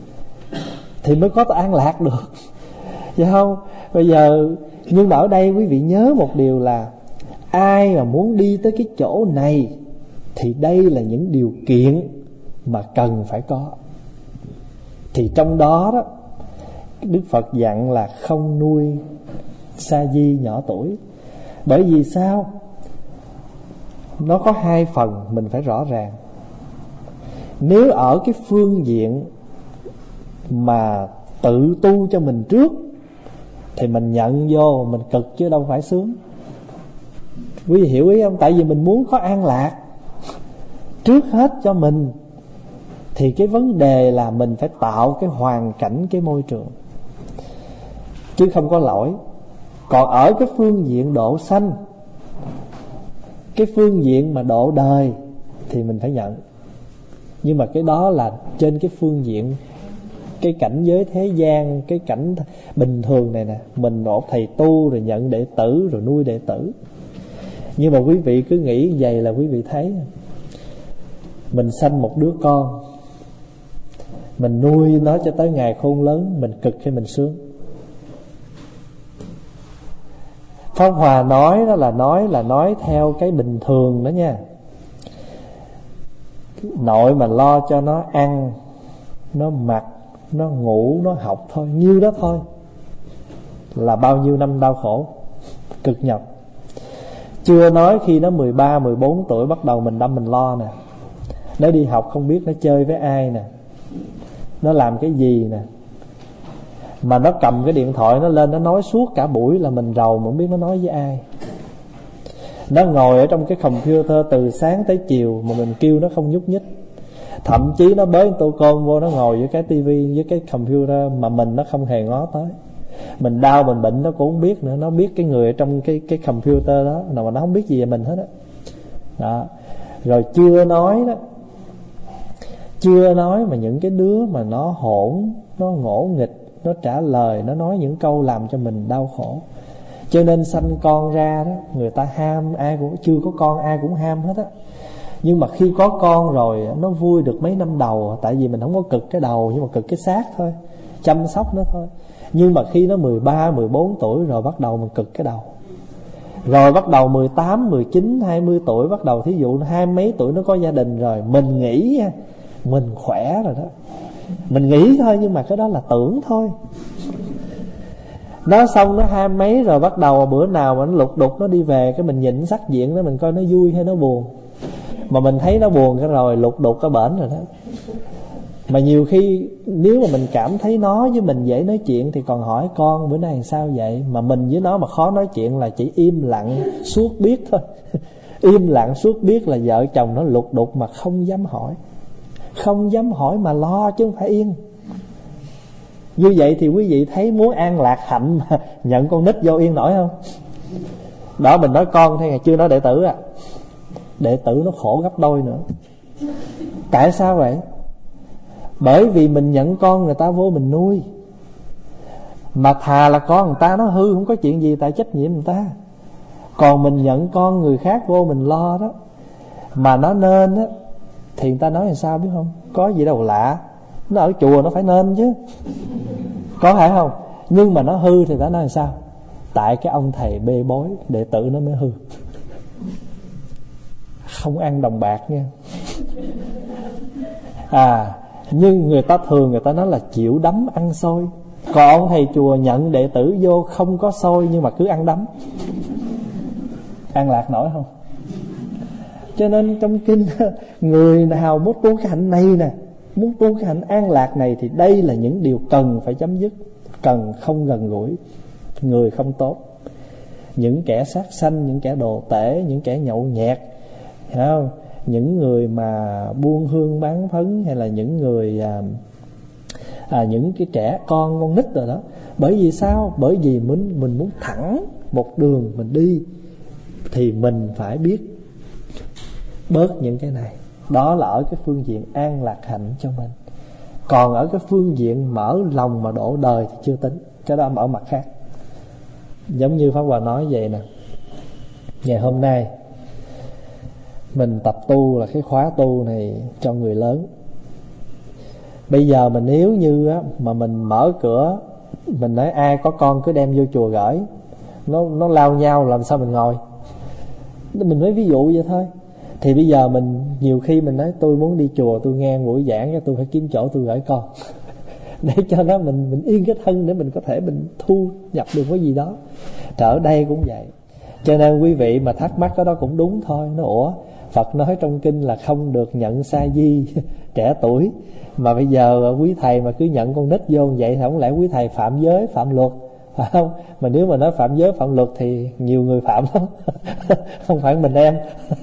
S1: thì mới có an lạc được, phải không? Bây giờ, nhưng mà ở đây quý vị nhớ một điều là ai mà muốn đi tới cái chỗ này thì đây là những điều kiện mà cần phải có. Thì trong đó đó, Đức Phật dặn là không nuôi sa di nhỏ tuổi. Bởi vì sao? Nó có hai phần mình phải rõ ràng. Nếu ở cái phương diện mà tự tu cho mình trước thì mình nhận vô mình cực chứ đâu phải sướng. Quý vị hiểu ý không? Tại vì mình muốn có an lạc trước hết cho mình, thì cái vấn đề là mình phải tạo cái hoàn cảnh, cái môi trường, chứ không có lỗi. Còn ở cái phương diện độ sanh, cái phương diện mà độ đời thì mình phải nhận. Nhưng mà cái đó là trên cái phương diện cái cảnh giới thế gian, cái cảnh bình thường này nè. Mình một thầy tu rồi nhận đệ tử rồi nuôi đệ tử. Nhưng mà quý vị cứ nghĩ vậy là quý vị thấy mình sanh một đứa con, mình nuôi nó cho tới ngày khôn lớn, mình cực hay mình sướng? Pháp Hòa nói đó là nói là nói theo cái bình thường đó nha. Nội mà lo cho nó ăn, nó mặc, nó ngủ, nó học thôi, nhiêu đó thôi. là bao nhiêu năm đau khổ cực nhọc. Chưa nói khi nó mười ba, mười bốn tuổi bắt đầu mình đâm mình lo nè. Nó đi học không biết nó chơi với ai nè, nó làm cái gì nè. Mà nó cầm cái điện thoại nó lên nó nói suốt cả buổi là mình rầu mà không biết nó nói với ai. Nó ngồi ở trong cái computer từ sáng tới chiều mà mình kêu nó không nhúc nhích. Thậm chí nó bới tô cơm vô, nó ngồi với cái tivi với cái computer mà mình nó không hề ngó tới. Mình đau mình bệnh nó cũng không biết nữa. Nó biết cái người ở trong cái, cái computer đó, nào mà nó không biết gì về mình hết đó. Đó. Rồi chưa nói đó, chưa nói mà những cái đứa mà nó hỗn, nó ngỗ nghịch, nó trả lời, nó nói những câu làm cho mình đau khổ. Cho nên sanh con ra đó, người ta ham, ai cũng chưa có con ai cũng ham hết á. Nhưng mà khi có con rồi nó vui được mấy năm đầu, tại vì mình không có cực cái đầu nhưng mà cực cái xác thôi, chăm sóc nó thôi. Nhưng mà khi nó mười ba, mười bốn tuổi rồi bắt đầu mình cực cái đầu. Rồi bắt đầu mười tám, mười chín, hai mươi tuổi bắt đầu, thí dụ hai mấy tuổi nó có gia đình rồi, mình nghĩ mình khỏe rồi đó. Mình nghĩ thôi nhưng mà cái đó là tưởng thôi. Nó xong nó hai mấy rồi bắt đầu bữa nào mà nó lục đục nó đi về, cái mình nhìn sắc diện đó mình coi nó vui hay nó buồn. Mà mình thấy nó buồn cái rồi lục đục cái bển rồi đó. Mà nhiều khi nếu mà mình cảm thấy nó với mình dễ nói chuyện thì còn hỏi con bữa nay làm sao vậy. Mà mình với nó mà khó nói chuyện là chỉ im lặng suốt biết thôi. Im lặng suốt biết là vợ chồng nó lục đục mà không dám hỏi. Không dám hỏi mà lo chứ không phải yên. Như vậy thì quý vị thấy muốn an lạc hạnh mà nhận con nít vô yên nổi không? Đó, mình nói con thôi, ngày chưa nói đệ tử à. Đệ tử nó khổ gấp đôi nữa. Tại sao vậy? Bởi vì mình nhận con người ta vô mình nuôi. Mà thà là con người ta nó hư không có chuyện gì, tại trách nhiệm người ta. Còn mình nhận con người khác vô mình lo đó, mà nó nên á thì người ta nói làm sao biết không? Có gì đâu lạ, nó ở chùa nó phải nên chứ, có phải không? Nhưng mà nó hư thì ta nói làm sao? Tại cái ông thầy bê bối, đệ tử nó mới hư. Không ăn đồng bạc nha. À, nhưng người ta thường người ta nói là chịu đấm ăn xôi. Còn ông thầy chùa nhận đệ tử vô không có xôi nhưng mà cứ ăn đấm. An lạc nổi không? Cho nên trong kinh, người nào muốn tu cái hạnh này nè, muốn tu cái hạnh an lạc này thì đây là những điều cần phải chấm dứt. Cần không gần gũi người không tốt, những kẻ sát sanh, những kẻ đồ tể, những kẻ nhậu nhẹt, hiểu không? Những người mà buôn hương bán phấn, hay là những người à, à, những cái trẻ con con nít rồi đó. Bởi vì sao? Bởi vì mình mình muốn thẳng một đường mình đi thì mình phải biết bớt những cái này. Đó là ở cái phương diện an lạc hạnh cho mình. Còn ở cái phương diện mở lòng mà đổ đời thì chưa tính. Cái đó ở mặt khác. Giống như Pháp Hòa nói vậy nè, ngày hôm nay mình tập tu là cái khóa tu này cho người lớn. Bây giờ mình nếu như á, mà mình mở cửa, mình nói ai có con cứ đem vô chùa gửi, Nó, nó lao nhau làm sao mình ngồi. Mình nói ví dụ vậy thôi. Thì bây giờ mình nhiều khi mình nói tôi muốn đi chùa, tôi nghe buổi giảng cho tôi phải kiếm chỗ tôi gửi con để cho nó mình mình yên cái thân, để mình có thể mình thu nhập được cái gì đó. Trở đây cũng vậy. Cho nên quý vị mà thắc mắc cái đó cũng đúng thôi. Nó ủa, Phật nói trong kinh là không được nhận sa di trẻ tuổi, mà bây giờ quý thầy mà cứ nhận con nít vô vậy thì không lẽ quý thầy phạm giới phạm luật, phải không? Mà nếu mà nói phạm giới phạm luật thì nhiều người phạm lắm không phải mình em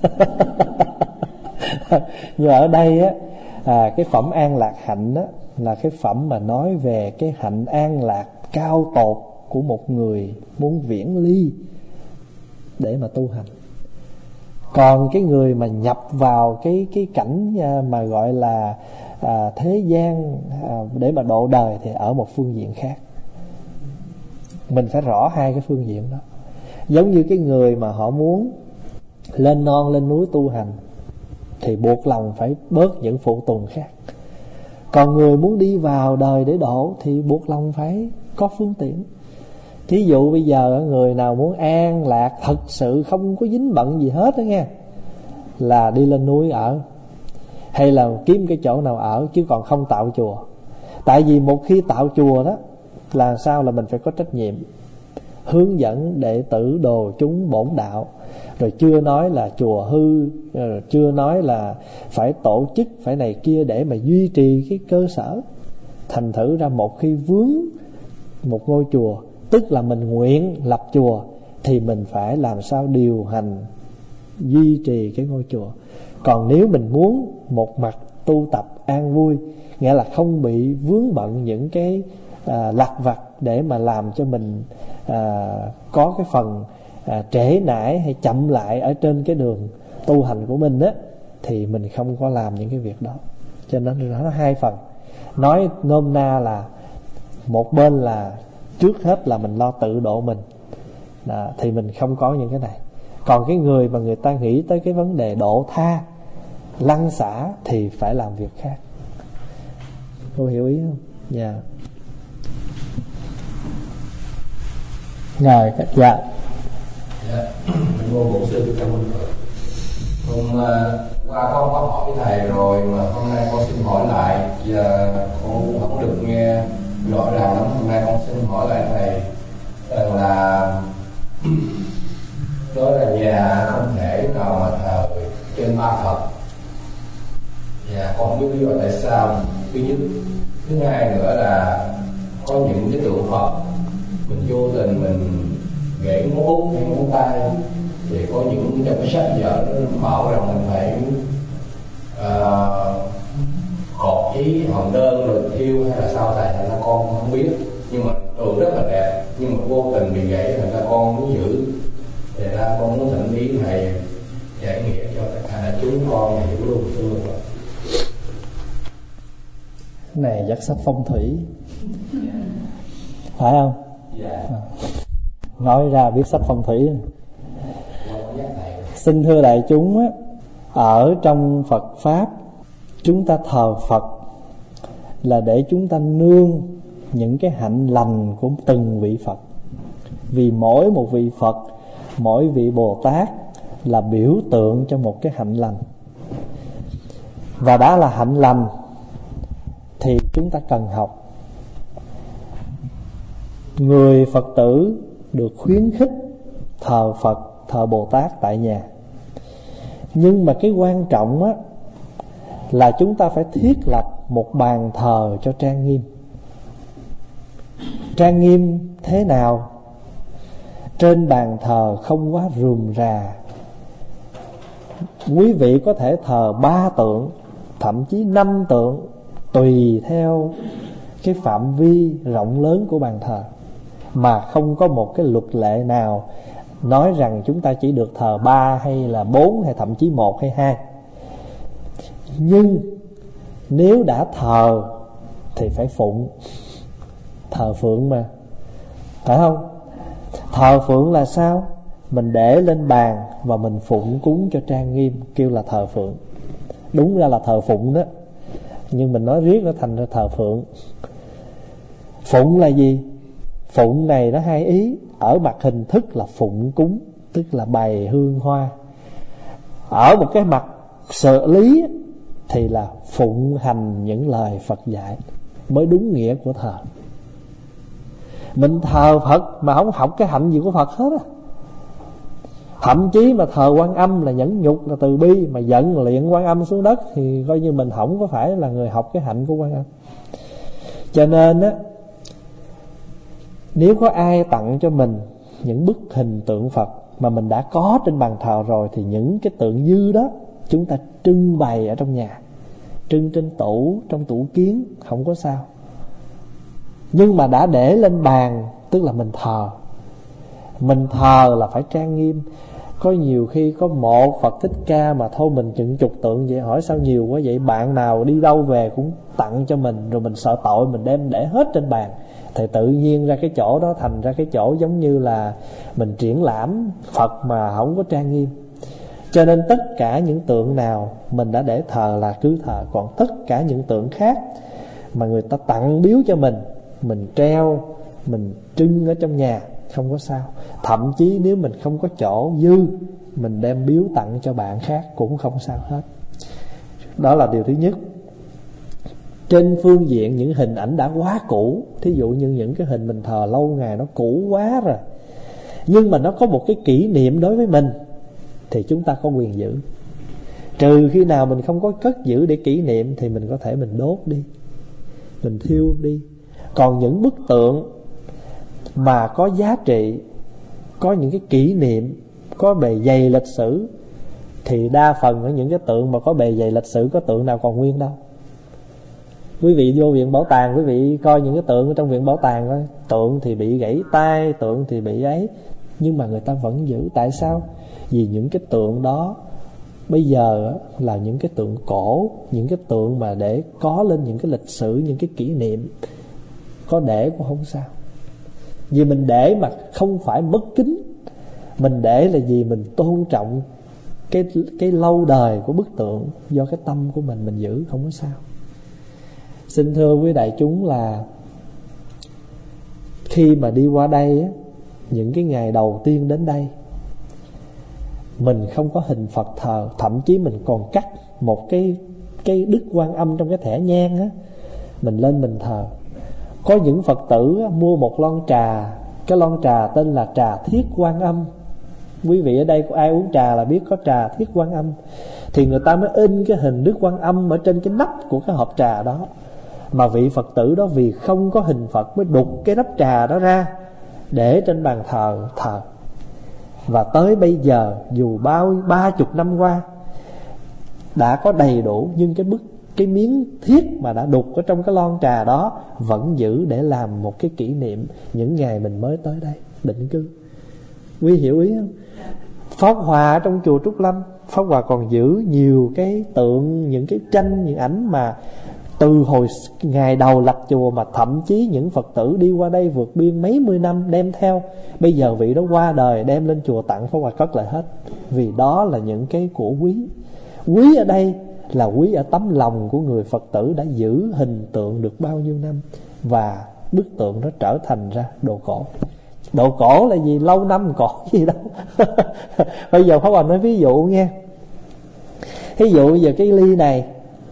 S1: nhưng mà ở đây á, à, cái phẩm an lạc hạnh á là cái phẩm mà nói về cái hạnh an lạc cao tột của một người muốn viễn ly để mà tu hành. Còn cái người mà nhập vào cái cái cảnh mà gọi là à, thế gian à, để mà độ đời thì ở một phương diện khác. Mình phải rõ hai cái phương diện đó. Giống như cái người mà họ muốn lên non lên núi tu hành thì buộc lòng phải bớt những phụ tùng khác. Còn người muốn đi vào đời để độ thì buộc lòng phải có phương tiện. Thí dụ bây giờ người nào muốn an lạc thật sự không có dính bận gì hết đó nghe, là đi lên núi ở, hay là kiếm cái chỗ nào ở, chứ còn không tạo chùa. Tại vì một khi tạo chùa đó là sao, là mình phải có trách nhiệm. hướng dẫn đệ tử đồ chúng bổn đạo. Rồi chưa nói là chùa hư, rồi chưa nói là phải tổ chức phải này kia để mà duy trì cái cơ sở. Thành thử ra một khi vướng một ngôi chùa, tức là mình nguyện lập chùa, thì mình phải làm sao điều hành duy trì cái ngôi chùa. Còn nếu mình muốn một mặt tu tập an vui, nghĩa là không bị vướng bận những cái à, lặt vặt để mà làm cho mình à, có cái phần à, trễ nải hay chậm lại ở trên cái đường tu hành của mình á, thì mình không có làm những cái việc đó. Cho nên nó hai phần. Nói nôm na là một bên là trước hết là mình lo tự độ mình, à, thì mình không có những cái này. Còn cái người mà người ta nghĩ tới cái vấn đề độ tha, lăng xả thì phải làm việc khác. Cô hiểu ý không? Dạ. Ngài các dạ.
S4: Dạ. Cô bổn sư cảm ơn thầy. Hôm uh, qua con có hỏi thầy rồi mà hôm nay con xin hỏi lại. Giờ con không được nghe rõ ràng lắm. Hôm nay con xin hỏi lại thầy rằng là đó là nhà không thể nào mà thờ trên ba Phật. Dạ, con không biết lý do tại sao. Thứ nhất, thứ hai nữa là có những cái tượng Phật mình vô tình mình gãy ngón út hay ngón tay, thì có những trong cái sách vở nó bảo rằng mình phải uh, cột chí hòn đơn rồi thiêu hay là sao thầy, thành ra con không biết. Nhưng mà tượng rất là đẹp, nhưng mà vô tình bị gãy, thành ra con muốn giữ. Thì ra con muốn thỉnh ý thầy giải nghĩa cho tất cả chúng con hiểu luôn xưa.
S1: Này dắt sách phong thủy, phải không?
S4: Dạ.
S1: Nói ra biết sách phong thủy. Xin thưa đại chúng á, ở trong Phật Pháp chúng ta thờ Phật là để chúng ta nương những cái hạnh lành của từng vị Phật. Vì mỗi một vị Phật, mỗi vị Bồ Tát là biểu tượng cho một cái hạnh lành. Và đã là hạnh lành thì chúng ta cần học. Người Phật tử được khuyến khích thờ Phật, thờ Bồ Tát tại nhà. Nhưng mà cái quan trọng á là chúng ta phải thiết lập một bàn thờ cho trang nghiêm. Trang nghiêm thế nào? Trên bàn thờ không quá rườm rà. Quý vị có thể thờ ba tượng, thậm chí năm tượng, tùy theo cái phạm vi rộng lớn của bàn thờ, mà không có một cái luật lệ nào nói rằng chúng ta chỉ được thờ ba hay là bốn hay thậm chí một hay hai. Nhưng nếu đã thờ thì phải phụng. Thờ phượng mà, phải không? Thờ phượng là sao? Mình để lên bàn và mình phụng cúng cho trang nghiêm, kêu là thờ phượng. Đúng ra là thờ phụng đó, nhưng mình nói riết nó thành ra thờ phượng. Phụng là gì? Phụng này nó hai ý. Ở mặt hình thức là phụng cúng, tức là bày hương hoa. Ở một cái mặt xử lý thì là phụng hành những lời Phật dạy, mới đúng nghĩa của thờ. Mình thờ Phật mà không học cái hạnh gì của Phật hết á. Thậm chí mà thờ Quan Âm là nhẫn nhục, là từ bi, mà giận luyện Quan Âm xuống đất thì coi như mình không có phải là người học cái hạnh của Quan Âm. Cho nên á, nếu có ai tặng cho mình những bức hình tượng Phật mà mình đã có trên bàn thờ rồi, thì những cái tượng dư đó chúng ta trưng bày ở trong nhà, trưng trên tủ, trong tủ kiến, không có sao. Nhưng mà đã để lên bàn tức là mình thờ. Mình thờ là phải trang nghiêm. Có nhiều khi có một Phật Thích Ca mà thôi mình chừng chục tượng vậy, hỏi sao nhiều quá vậy? Bạn nào đi đâu về cũng tặng cho mình, rồi mình sợ tội mình đem để hết trên bàn, thì tự nhiên ra cái chỗ đó thành ra cái chỗ giống như là mình triển lãm Phật mà không có trang nghiêm. Cho nên tất cả những tượng nào mình đã để thờ là cứ thờ. Còn tất cả những tượng khác mà người ta tặng biếu cho mình, mình treo, mình trưng ở trong nhà, không có sao. Thậm chí nếu mình không có chỗ dư, mình đem biếu tặng cho bạn khác cũng không sao hết. Đó là điều thứ nhất. Trên phương diện những hình ảnh đã quá cũ, thí dụ như những cái hình mình thờ lâu ngày nó cũ quá rồi, nhưng mà nó có một cái kỷ niệm đối với mình thì chúng ta có quyền giữ. Trừ khi nào mình không có cất giữ để kỷ niệm thì mình có thể mình đốt đi, mình thiêu đi. Còn những bức tượng mà có giá trị, có những cái kỷ niệm, có bề dày lịch sử, thì đa phần ở những cái tượng mà có bề dày lịch sử, có tượng nào còn nguyên đâu. Quý vị vô viện bảo tàng, quý vị coi những cái tượng ở trong viện bảo tàng đó, tượng thì bị gãy tay, tượng thì bị ấy, nhưng mà người ta vẫn giữ. Tại sao? Vì những cái tượng đó bây giờ là những cái tượng cổ, những cái tượng mà để có lên những cái lịch sử, những cái kỷ niệm. Có để cũng không sao. Vì mình để mà không phải mất kính, mình để là vì mình tôn trọng cái cái lâu đời của bức tượng, do cái tâm của mình mình giữ, không có sao. Xin thưa quý đại chúng là khi mà đi qua đây á, những cái ngày đầu tiên đến đây, mình không có hình Phật thờ, thậm chí mình còn cắt một cái cái Đức Quan Âm trong cái thẻ nhang á, mình lên mình thờ. Có những Phật tử á, mua một lon trà, cái lon trà tên là trà Thiết Quan Âm. Quý vị ở đây có ai uống trà là biết có trà Thiết Quan Âm. Thì người ta mới in cái hình Đức Quan Âm ở trên cái nắp của cái hộp trà đó. Mà vị Phật tử đó vì không có hình Phật mới đục cái nắp trà đó ra để trên bàn thờ thờ. Và tới bây giờ dù bao ba chục năm qua đã có đầy đủ, nhưng cái bức cái miếng thiết mà đã đục ở trong cái lon trà đó vẫn giữ để làm một cái kỷ niệm những ngày mình mới tới đây định cư. Quý hiểu ý không? Pháp Hòa ở trong chùa Trúc Lâm, Pháp Hòa còn giữ nhiều cái tượng, những cái tranh, những ảnh mà từ hồi ngày đầu lập chùa, mà thậm chí những Phật tử đi qua đây vượt biên mấy mươi năm đem theo. Bây giờ vị đó qua đời đem lên chùa tặng, Pháp Hòa cất lại hết. Vì đó là những cái của quý. Quý ở đây là quý ở tấm lòng của người Phật tử đã giữ hình tượng được bao nhiêu năm, và bức tượng đó trở thành ra đồ cổ. Đồ cổ là gì? Lâu năm cổ gì đâu. Bây giờ Pháp Hòa nói ví dụ nghe. Ví dụ giờ cái ly này,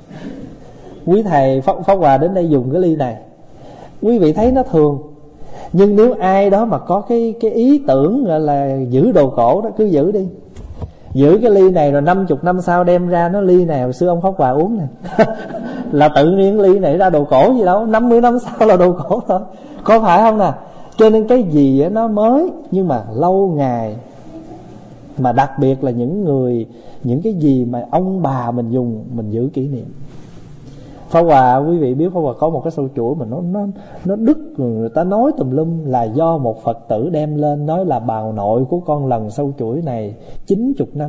S1: quý thầy Pháp, Pháp Hòa đến đây dùng cái ly này, quý vị thấy nó thường, nhưng nếu ai đó mà có cái cái ý tưởng gọi là giữ đồ cổ đó, cứ giữ đi. Giữ cái ly này rồi năm chục năm sau đem ra nó ly này hồi xưa ông Pháp Hòa uống nè. Là tự nhiên ly này ra đồ cổ gì đâu, năm mươi năm sau là đồ cổ thôi. Có phải không nè? Cho nên cái gì nó mới nhưng mà lâu ngày, mà đặc biệt là những người, những cái gì mà ông bà mình dùng, mình giữ kỷ niệm. Pháp Hòa, quý vị biết Pháp Hòa có một cái sâu chuỗi mà nó nó nó đứt, người ta nói tùm lum, là do một Phật tử đem lên nói là bà nội của con lần sâu chuỗi này chín chục năm.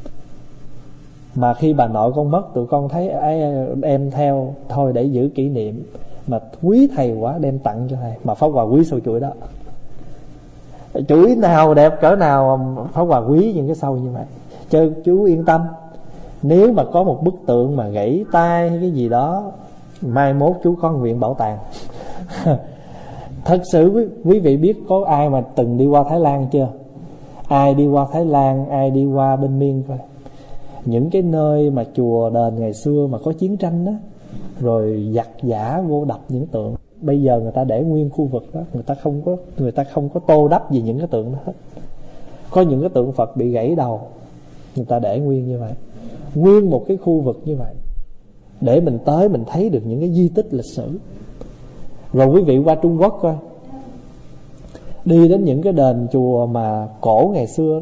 S1: Mà khi bà nội con mất, tụi con thấy em theo thôi để giữ kỷ niệm, mà quý thầy quá đem tặng cho thầy. Mà Pháp Hòa quý sâu chuỗi đó, chuỗi nào đẹp cỡ nào Pháp Hòa quý những cái sâu như vậy. Chứ chú yên tâm, nếu mà có một bức tượng mà gãy tay hay cái gì đó, mai mốt chú có viện bảo tàng. Thật sự quý, quý vị biết có ai mà từng đi qua Thái Lan chưa? Ai đi qua Thái Lan, ai đi qua bên Miên coi. Những cái nơi mà chùa đền ngày xưa mà có chiến tranh đó, rồi giặc giả vô đập những tượng. Bây giờ người ta để nguyên khu vực đó, người ta không có người ta không có tô đắp gì những cái tượng đó hết. Có những cái tượng Phật bị gãy đầu, người ta để nguyên như vậy, nguyên một cái khu vực như vậy, để mình tới mình thấy được những cái di tích lịch sử. Rồi quý vị qua Trung Quốc coi, đi đến những cái đền chùa mà cổ ngày xưa đó,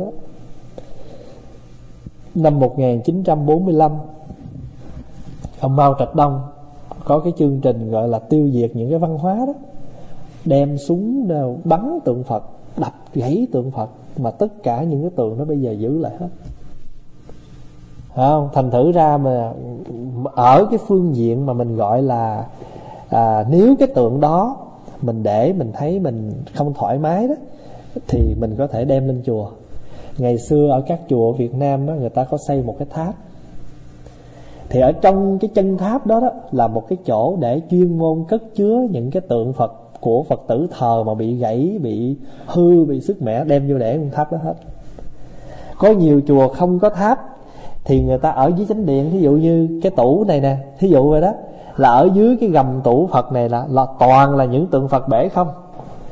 S1: năm một nghìn chín trăm bốn mươi lăm, ông Mao Trạch Đông có cái chương trình gọi là tiêu diệt những cái văn hóa đó, đem súng bắn tượng Phật, đập gãy tượng Phật, mà tất cả những cái tượng đó bây giờ giữ lại hết. Không? Thành thử ra mà ở cái phương diện mà mình gọi là à, nếu cái tượng đó mình để mình thấy mình không thoải mái đó, thì mình có thể đem lên chùa. Ngày xưa ở các chùa Việt Nam đó, người ta có xây một cái tháp, thì ở trong cái chân tháp đó, đó là một cái chỗ để chuyên môn cất chứa những cái tượng Phật của Phật tử thờ mà bị gãy, bị hư, bị sứt mẻ, đem vô để trong tháp đó hết. Có nhiều chùa không có tháp thì người ta ở dưới chánh điện, thí dụ như cái tủ này nè, thí dụ vậy đó, là ở dưới cái gầm tủ Phật này là, là toàn là những tượng Phật bể không.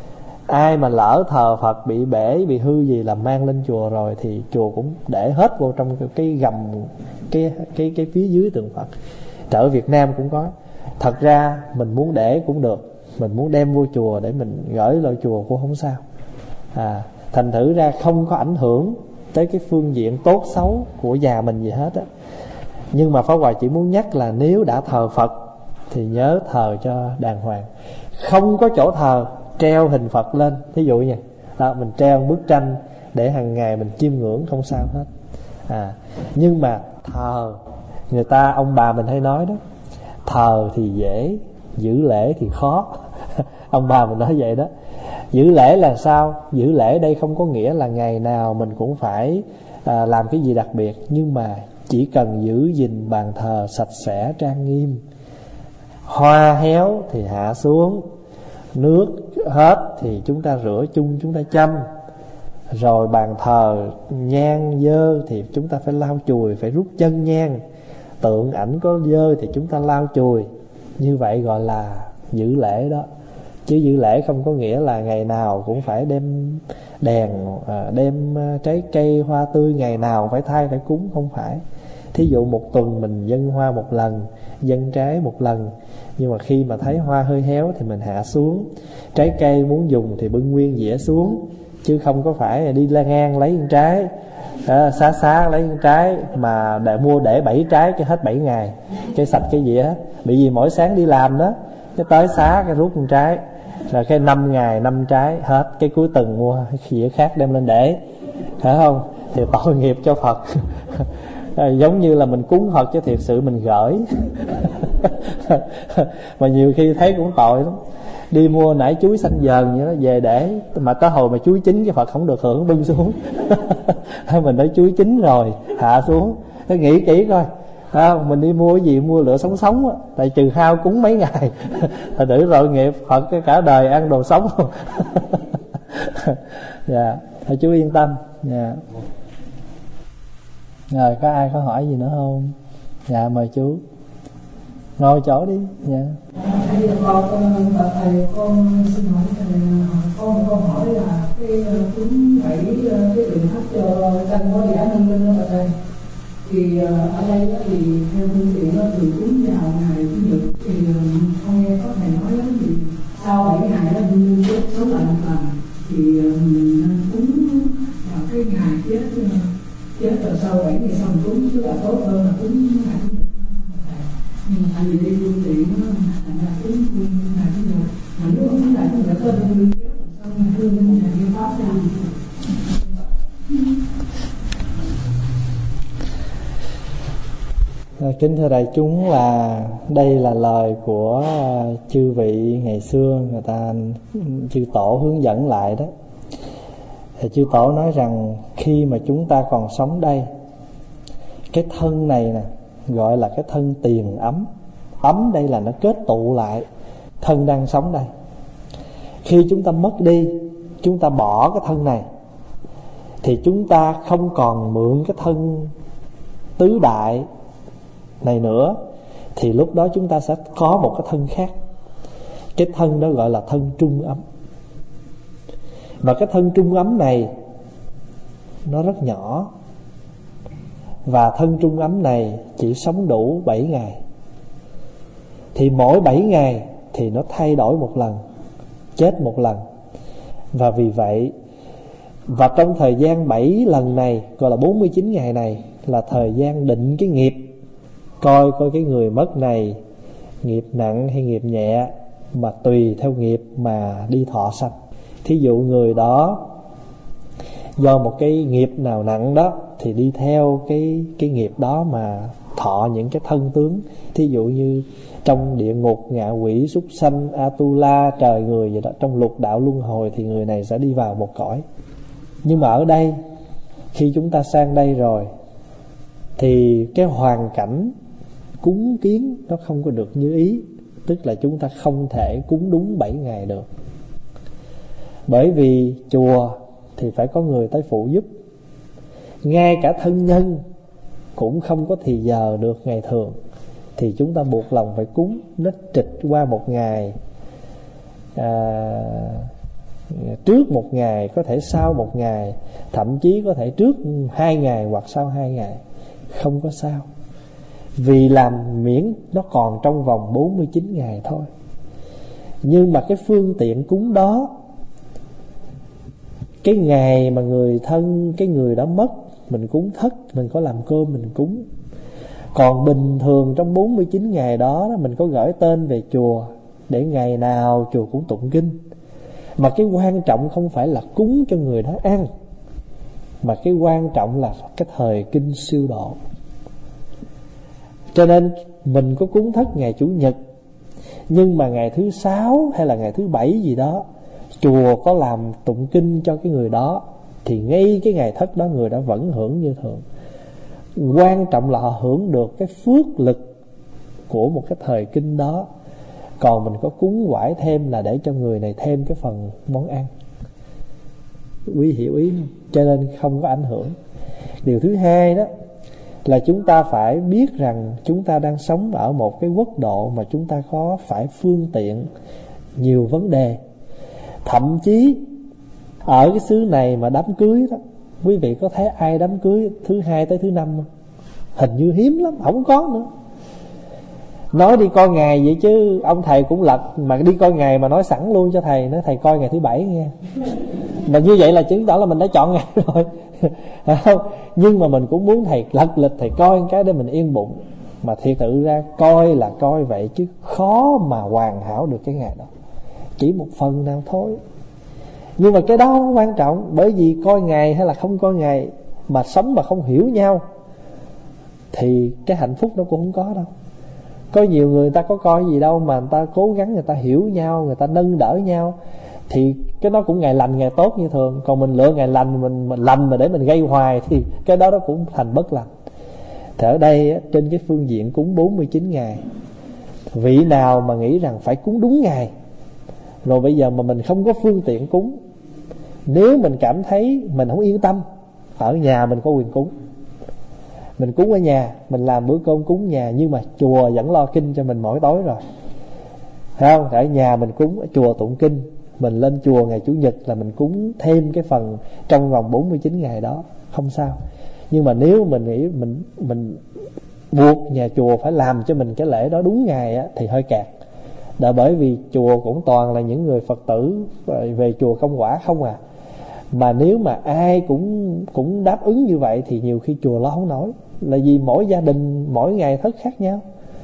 S1: Ai mà lỡ thờ Phật bị bể, bị hư gì là mang lên chùa rồi thì chùa cũng để hết vô trong cái gầm cái cái cái phía dưới tượng Phật. Trở Việt Nam cũng có. Thật ra mình muốn để cũng được, mình muốn đem vô chùa để mình gửi lại chùa cũng không sao. À, thành thử ra không có ảnh hưởng tới cái phương diện tốt xấu của nhà mình gì hết á. Nhưng mà Pháp Hòa chỉ muốn nhắc là nếu đã thờ Phật thì nhớ thờ cho đàng hoàng. Không có chỗ thờ, treo hình Phật lên, thí dụ như đó, mình treo bức tranh để hàng ngày mình chiêm ngưỡng, không sao hết. À, nhưng mà thờ, người ta ông bà mình hay nói đó, thờ thì dễ, giữ lễ thì khó. Ông bà mình nói vậy đó. Giữ lễ là sao? Giữ lễ đây không có nghĩa là ngày nào mình cũng phải à, làm cái gì đặc biệt, nhưng mà chỉ cần giữ gìn bàn thờ sạch sẽ trang nghiêm. Hoa héo thì hạ xuống, nước hết thì chúng ta rửa chung, chúng ta chăm. Rồi bàn thờ nhang dơ thì chúng ta phải lau chùi, phải rút chân nhang. Tượng ảnh có dơ thì chúng ta lau chùi. Như vậy gọi là giữ lễ đó. Chứ giữ lễ không có nghĩa là ngày nào cũng phải đem đèn, đem trái cây hoa tươi, ngày nào phải thay, phải cúng, không phải. Thí dụ một tuần mình dâng hoa một lần, dâng trái một lần. Nhưng mà khi mà thấy hoa hơi héo thì mình hạ xuống. Trái cây muốn dùng thì bưng nguyên dĩa xuống, chứ không có phải đi la ngang lấy một trái, à, xá xá lấy một trái mà để mua để bảy trái cho hết bảy ngày, cái sạch cái dĩa. Bởi vì mỗi sáng đi làm đó, cái tới xá cái rút một trái, rồi cái năm ngày năm trái hết, cái cuối tuần mua dĩa khác đem lên để, phải không? Thì tội nghiệp cho Phật. À, giống như là mình cúng Phật chứ thiệt sự mình gửi. Mà nhiều khi thấy cũng tội lắm. Đi mua nải chuối xanh dờn vậy đó, về để mà tới hồi mà chuối chín cái Phật không được hưởng, bưng xuống. Mình nói chuối chín rồi hạ xuống, nó nghĩ kỹ coi. À, mình đi mua cái gì mua lửa sống sống á, tại trừ hao cúng mấy ngày. Thật tử tội nghiệp Phật cả đời ăn đồ sống. Dạ, thôi chú yên tâm. Dạ. Rồi có ai có hỏi gì nữa không? Dạ mời chú ngồi chỗ đi. Dạ.
S5: Thầy con và thầy con xin hỏi thầy, con con hỏi là cái cúng bảy cái biện pháp cho tranh có giả nâng lên đó bà thầy. Thì ở đây thì theo phương tiện từ cúng vào ngày chủ nhật thì con nghe có thầy nói đó thì sau bảy ngày đó như chết sống lại một lần thì mình cúng vào cái ngày chết chết rồi sau bảy ngày sau mình cúng, chứ là tốt hơn là cúng ngày chủ nhật. Nhưng mà tại vì đi phương tiện nó thành ra cúng ngày chủ nhật, mà nếu không ngày chủ nhật lên thì chết rồi sau ngày đưa lên ngày kia pháp ra.
S1: Kính thưa đại chúng, là đây là lời của chư vị ngày xưa, người ta chư tổ hướng dẫn lại đó. Thì chư tổ nói rằng khi mà chúng ta còn sống đây, cái thân này nè gọi là cái thân tiền ấm. Ấm đây là nó kết tụ lại thân đang sống đây. Khi chúng ta mất đi, chúng ta bỏ cái thân này, thì chúng ta không còn mượn cái thân tứ đại này nữa, thì lúc đó chúng ta sẽ có một cái thân khác. Cái thân đó gọi là thân trung ấm. Mà cái thân trung ấm này nó rất nhỏ, và thân trung ấm này chỉ sống đủ bảy ngày. Thì mỗi bảy ngày thì nó thay đổi một lần, chết một lần. Và vì vậy, và trong thời gian bảy lần này, gọi là bốn mươi chín ngày này, là thời gian định cái nghiệp. Coi coi cái người mất này nghiệp nặng hay nghiệp nhẹ, mà tùy theo nghiệp mà đi thọ sanh. Thí dụ người đó do một cái nghiệp nào nặng đó, thì đi theo cái, cái nghiệp đó mà thọ những cái thân tướng. Thí dụ như trong địa ngục, ngạ quỷ, súc sanh, Atula, trời người vậy đó, trong lục đạo luân hồi thì người này sẽ đi vào một cõi. Nhưng mà ở đây, khi chúng ta sang đây rồi, thì cái hoàn cảnh cúng kiến nó không có được như ý. Tức là chúng ta không thể cúng đúng bảy ngày được. Bởi vì chùa thì phải có người tới phụ giúp. Ngay cả thân nhân cũng không có thì giờ được ngày thường, thì chúng ta buộc lòng phải cúng. Nó trịch qua một ngày à, trước một ngày, có thể sau một ngày, thậm chí có thể trước hai ngày hoặc sau hai ngày, không có sao. Vì làm miễn nó còn trong vòng bốn mươi chín ngày thôi. Nhưng mà cái phương tiện cúng đó, cái ngày mà người thân, cái người đó mất, mình cúng thất, mình có làm cơm mình cúng. Còn bình thường trong bốn mươi chín ngày đó, mình có gửi tên về chùa để ngày nào chùa cũng tụng kinh. Mà cái quan trọng không phải là cúng cho người đó ăn, mà cái quan trọng là cái thời kinh siêu độ. Cho nên mình có cúng thất ngày Chủ nhật, nhưng mà ngày thứ sáu hay là ngày thứ bảy gì đó, chùa có làm tụng kinh cho cái người đó, thì ngay cái ngày thất đó người đó vẫn hưởng như thường. Quan trọng là họ hưởng được cái phước lực của một cái thời kinh đó. Còn mình có cúng quải thêm là để cho người này thêm cái phần món ăn. Quý hiểu ý không? Cho nên không có ảnh hưởng. Điều thứ hai đó là chúng ta phải biết rằng chúng ta đang sống ở một cái quốc độ mà chúng ta có phải phương tiện nhiều vấn đề. Thậm chí ở cái xứ này mà đám cưới đó, quý vị có thấy ai đám cưới thứ hai tới thứ năm không? Hình như hiếm lắm, không có nữa. Nói đi coi ngày vậy chứ ông thầy cũng lật. Mà đi coi ngày mà nói sẵn luôn cho thầy, nói thầy coi ngày thứ bảy nghe. Mà như vậy là chứng tỏ là mình đã chọn ngày rồi. Không? Nhưng mà mình cũng muốn thầy lật lịch, thầy coi cái để mình yên bụng. Mà thiệt tự ra coi là coi vậy, chứ khó mà hoàn hảo được cái ngày đó, chỉ một phần nào thôi. Nhưng mà cái đó không quan trọng. Bởi vì coi ngày hay là không coi ngày mà sống mà không hiểu nhau thì cái hạnh phúc nó cũng không có đâu. Có nhiều người ta có coi gì đâu, mà người ta cố gắng người ta hiểu nhau, người ta nâng đỡ nhau, thì cái đó cũng ngày lành ngày tốt như thường. Còn mình lựa ngày lành mình, mình lành mà để mình gây hoài thì cái đó nó cũng thành bất lành. Thì ở đây trên cái phương diện cúng bốn mươi chín ngày, vị nào mà nghĩ rằng phải cúng đúng ngày, rồi bây giờ mà mình không có phương tiện cúng, nếu mình cảm thấy mình không yên tâm, ở nhà mình có quyền cúng. Mình cúng ở nhà, mình làm bữa cơm cúng nhà, nhưng mà chùa vẫn lo kinh cho mình mỗi tối rồi, thấy không? Ở nhà mình cúng, ở chùa tụng kinh, mình lên chùa ngày Chủ nhật là mình cúng thêm cái phần trong vòng bốn mươi chín ngày đó, không sao. Nhưng mà nếu mình nghĩ mình mình buộc nhà chùa phải làm cho mình cái lễ đó đúng ngày á, thì hơi kẹt. Đã bởi vì chùa cũng toàn là những người Phật tử về chùa công quả không à. Mà nếu mà ai cũng cũng đáp ứng như vậy thì nhiều khi chùa lo không nổi. Là vì mỗi gia đình mỗi ngày thất khác nhau.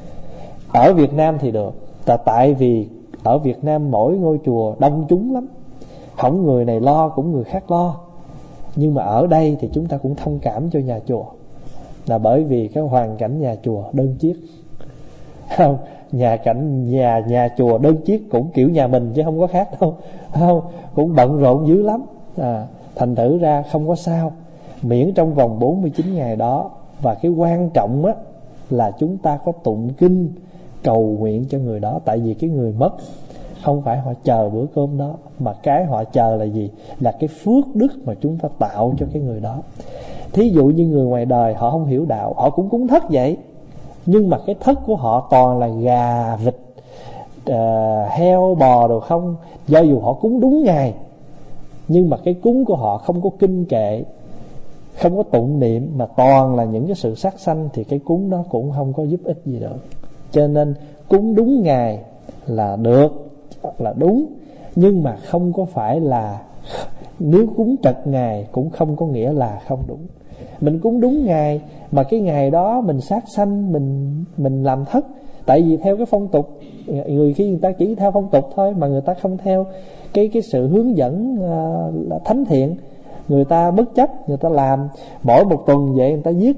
S1: Ở Việt Nam thì được, là tại vì ở Việt Nam mỗi ngôi chùa đông chúng lắm, không người này lo cũng người khác lo. Nhưng mà ở đây thì chúng ta cũng thông cảm cho nhà chùa, là bởi vì cái hoàn cảnh nhà chùa đơn chiếc. Không, nhà cảnh nhà nhà chùa đơn chiếc cũng kiểu nhà mình chứ không có khác đâu, không, cũng bận rộn dữ lắm. À, thành thử ra không có sao, miễn trong vòng bốn mươi chín ngày đó. Và cái quan trọng á là chúng ta có tụng kinh cầu nguyện cho người đó. Tại vì cái người mất không phải họ chờ bữa cơm đó, mà cái họ chờ là gì? Là cái phước đức mà chúng ta tạo cho cái người đó. Thí dụ như người ngoài đời họ không hiểu đạo, họ cũng cúng thất vậy, nhưng mà cái thất của họ toàn là gà, vịt, uh, heo, bò đồ không. Do dù họ cúng đúng ngày, nhưng mà cái cúng của họ không có kinh kệ, không có tụng niệm, mà toàn là những cái sự sát sanh, thì cái cúng đó cũng không có giúp ích gì được. Cho nên cúng đúng ngày là được, là đúng, nhưng mà không có phải là, nếu cúng trật ngày cũng không có nghĩa là không đúng. Mình cúng đúng ngày mà cái ngày đó mình sát sanh, mình mình làm thất. Tại vì theo cái phong tục, người khi người ta chỉ theo phong tục thôi, mà người ta không theo cái cái sự hướng dẫn uh, thánh thiện. Người ta bất chấp, người ta làm mỗi một tuần vậy, người ta giết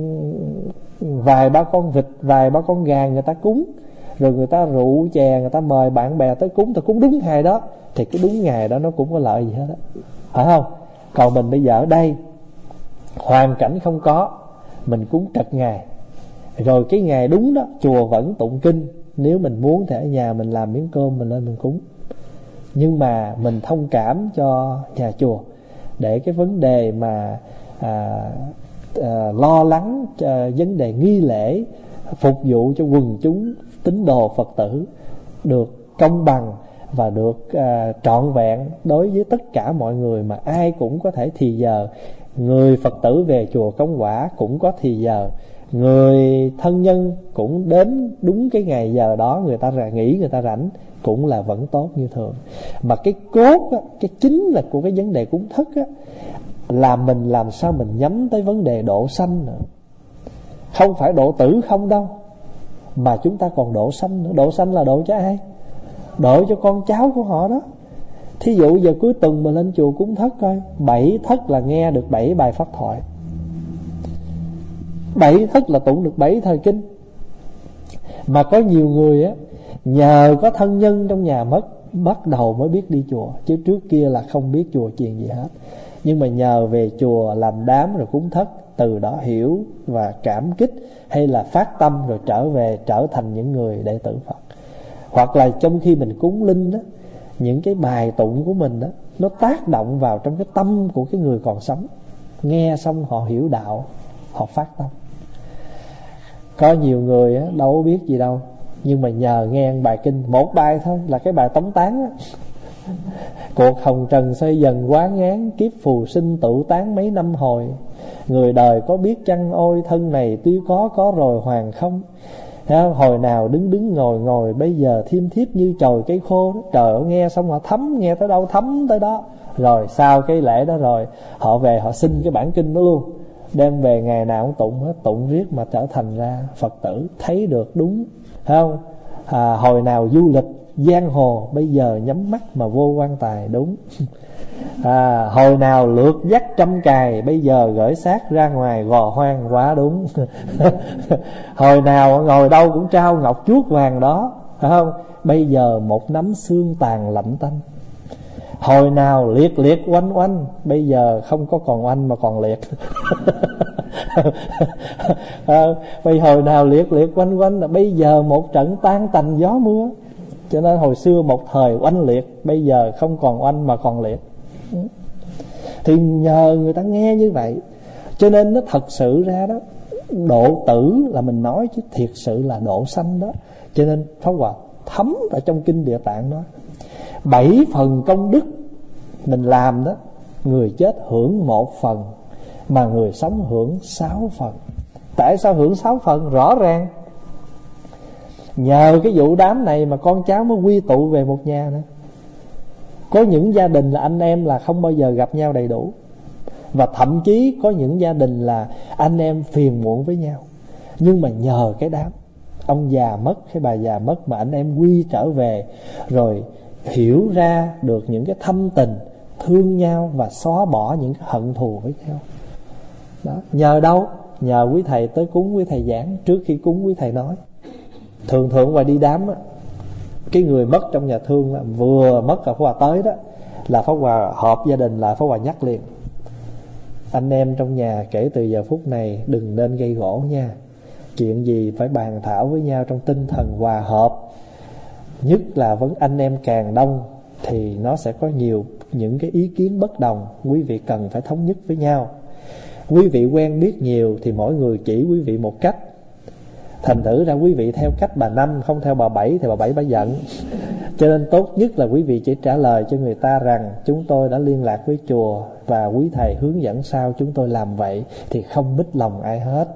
S1: vài ba con vịt, vài ba con gà người ta cúng, rồi người ta rượu chè, người ta mời bạn bè tới cúng, ta cúng đúng ngày đó, thì cái đúng ngày đó nó cũng có lợi gì hết á, phải không? Còn mình bây giờ ở đây hoàn cảnh không có, mình cúng trật ngày, rồi cái ngày đúng đó chùa vẫn tụng kinh. Nếu mình muốn thì ở nhà mình làm miếng cơm mình lên mình cúng, nhưng mà mình thông cảm cho nhà chùa để cái vấn đề mà à, à, lo lắng à, vấn đề nghi lễ, phục vụ cho quần chúng tín đồ Phật tử được công bằng và được à, trọn vẹn đối với tất cả mọi người, mà ai cũng có thể thì giờ. Người Phật tử về chùa Công Quả cũng có thì giờ, người thân nhân cũng đến đúng cái ngày giờ đó, người ta ra nghỉ, người ta rảnh cũng là vẫn tốt như thường. Mà cái cốt á, cái chính là của cái vấn đề cúng thất á, là mình làm sao mình nhắm tới vấn đề độ sanh nữa. Không phải độ tử không đâu, mà chúng ta còn độ sanh nữa. Độ sanh là độ cho ai? Độ cho con cháu của họ đó. Thí dụ giờ cuối tuần mình lên chùa cúng thất coi, bảy thất là nghe được bảy bài pháp thoại, bảy thất là tụng được bảy thời kinh. Mà có nhiều người á, nhờ có thân nhân trong nhà mất, bắt đầu mới biết đi chùa, chứ trước kia là không biết chùa chiền gì hết. Nhưng mà nhờ về chùa làm đám rồi cúng thất, từ đó hiểu và cảm kích, hay là phát tâm rồi trở về trở thành những người đệ tử Phật. Hoặc là trong khi mình cúng linh đó, những cái bài tụng của mình đó, nó tác động vào trong cái tâm của cái người còn sống, nghe xong họ hiểu đạo, họ phát tâm. Có nhiều người á, đâu có biết gì đâu, nhưng mà nhờ nghe bài kinh một bài thôi, là cái bài tống tán á. Cuộc hồng trần xoay dần quá ngán, kiếp phù sinh tự tán mấy năm hồi. Người đời có biết chăng ôi, thân này tuy có có rồi hoàng không. Hồi nào đứng đứng ngồi ngồi, bây giờ thiêm thiếp như chồi cây khô đó. Trời ơi, nghe xong họ thấm, nghe tới đâu thấm tới đó. Rồi sau cái lễ đó rồi, họ về họ xin cái bản kinh đó luôn, đem về ngày nào cũng tụng hết, tụng riết mà trở thành ra Phật tử. Thấy được đúng, thấy không? À, hồi nào du lịch giang hồ, bây giờ nhắm mắt mà vô quan tài, đúng. À, hồi nào lượt dắt trăm cài, bây giờ gửi xác ra ngoài gò hoang, quá đúng. Hồi nào ngồi đâu cũng trao ngọc chuốt vàng đó, phải không? Bây giờ một nắm xương tàn lạnh tanh. Hồi nào liệt liệt oanh oanh, bây giờ không có còn oanh mà còn liệt. À, bây hồi nào liệt liệt oanh oanh, là bây giờ một trận tan tành gió mưa. Cho nên hồi xưa một thời oanh liệt, bây giờ không còn oanh mà còn liệt. Thì nhờ người ta nghe như vậy, cho nên nó thật sự ra đó, độ tử là mình nói, chứ thiệt sự là độ sanh đó. Cho nên Pháp Hòa thấm ở trong kinh Địa Tạng đó, bảy phần công đức mình làm đó, người chết hưởng một phần, mà người sống hưởng sáu phần. Tại sao hưởng sáu phần? Rõ ràng nhờ cái vụ đám này mà con cháu mới quy tụ về một nhà nữa. Có những gia đình là anh em là không bao giờ gặp nhau đầy đủ, và thậm chí có những gia đình là anh em phiền muộn với nhau. Nhưng mà nhờ cái đám, ông già mất hay bà già mất, mà anh em quy trở về, rồi hiểu ra được những cái thâm tình, thương nhau và xóa bỏ những cái hận thù với nhau đó. Nhờ đâu? Nhờ quý thầy tới cúng, quý thầy giảng. Trước khi cúng quý thầy nói. Thường thường ngoài đi đám á, cái người mất trong nhà thương là vừa mất là Pháp Hòa tới đó, là Pháp Hòa họp gia đình lại, Pháp Hòa nhắc liền: anh em trong nhà kể từ giờ phút này đừng nên gây gỗ nha. Chuyện gì phải bàn thảo với nhau trong tinh thần hòa hợp. Nhất là vấn anh em càng đông thì nó sẽ có nhiều những cái ý kiến bất đồng, quý vị cần phải thống nhất với nhau. Quý vị quen biết nhiều thì mỗi người chỉ quý vị một cách, thành thử ra quý vị theo cách bà Năm, không theo bà Bảy thì bà Bảy bà giận. Cho nên tốt nhất là quý vị chỉ trả lời cho người ta rằng chúng tôi đã liên lạc với chùa và quý thầy hướng dẫn sao chúng tôi làm vậy, thì không mít lòng ai hết.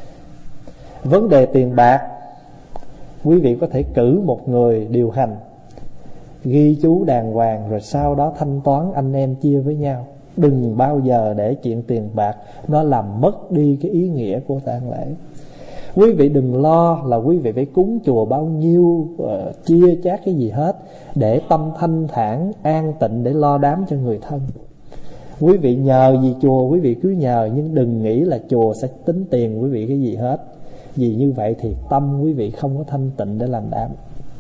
S1: Vấn đề tiền bạc, quý vị có thể cử một người điều hành, ghi chú đàng hoàng, rồi sau đó thanh toán anh em chia với nhau. Đừng bao giờ để chuyện tiền bạc nó làm mất đi cái ý nghĩa của tang lễ. Quý vị đừng lo là quý vị phải cúng chùa bao nhiêu, uh, chia chác cái gì hết, để tâm thanh thản an tịnh để lo đám cho người thân. Quý vị nhờ gì chùa quý vị cứ nhờ, nhưng đừng nghĩ là chùa sẽ tính tiền quý vị cái gì hết. Vì như vậy thì tâm quý vị không có thanh tịnh để làm đám.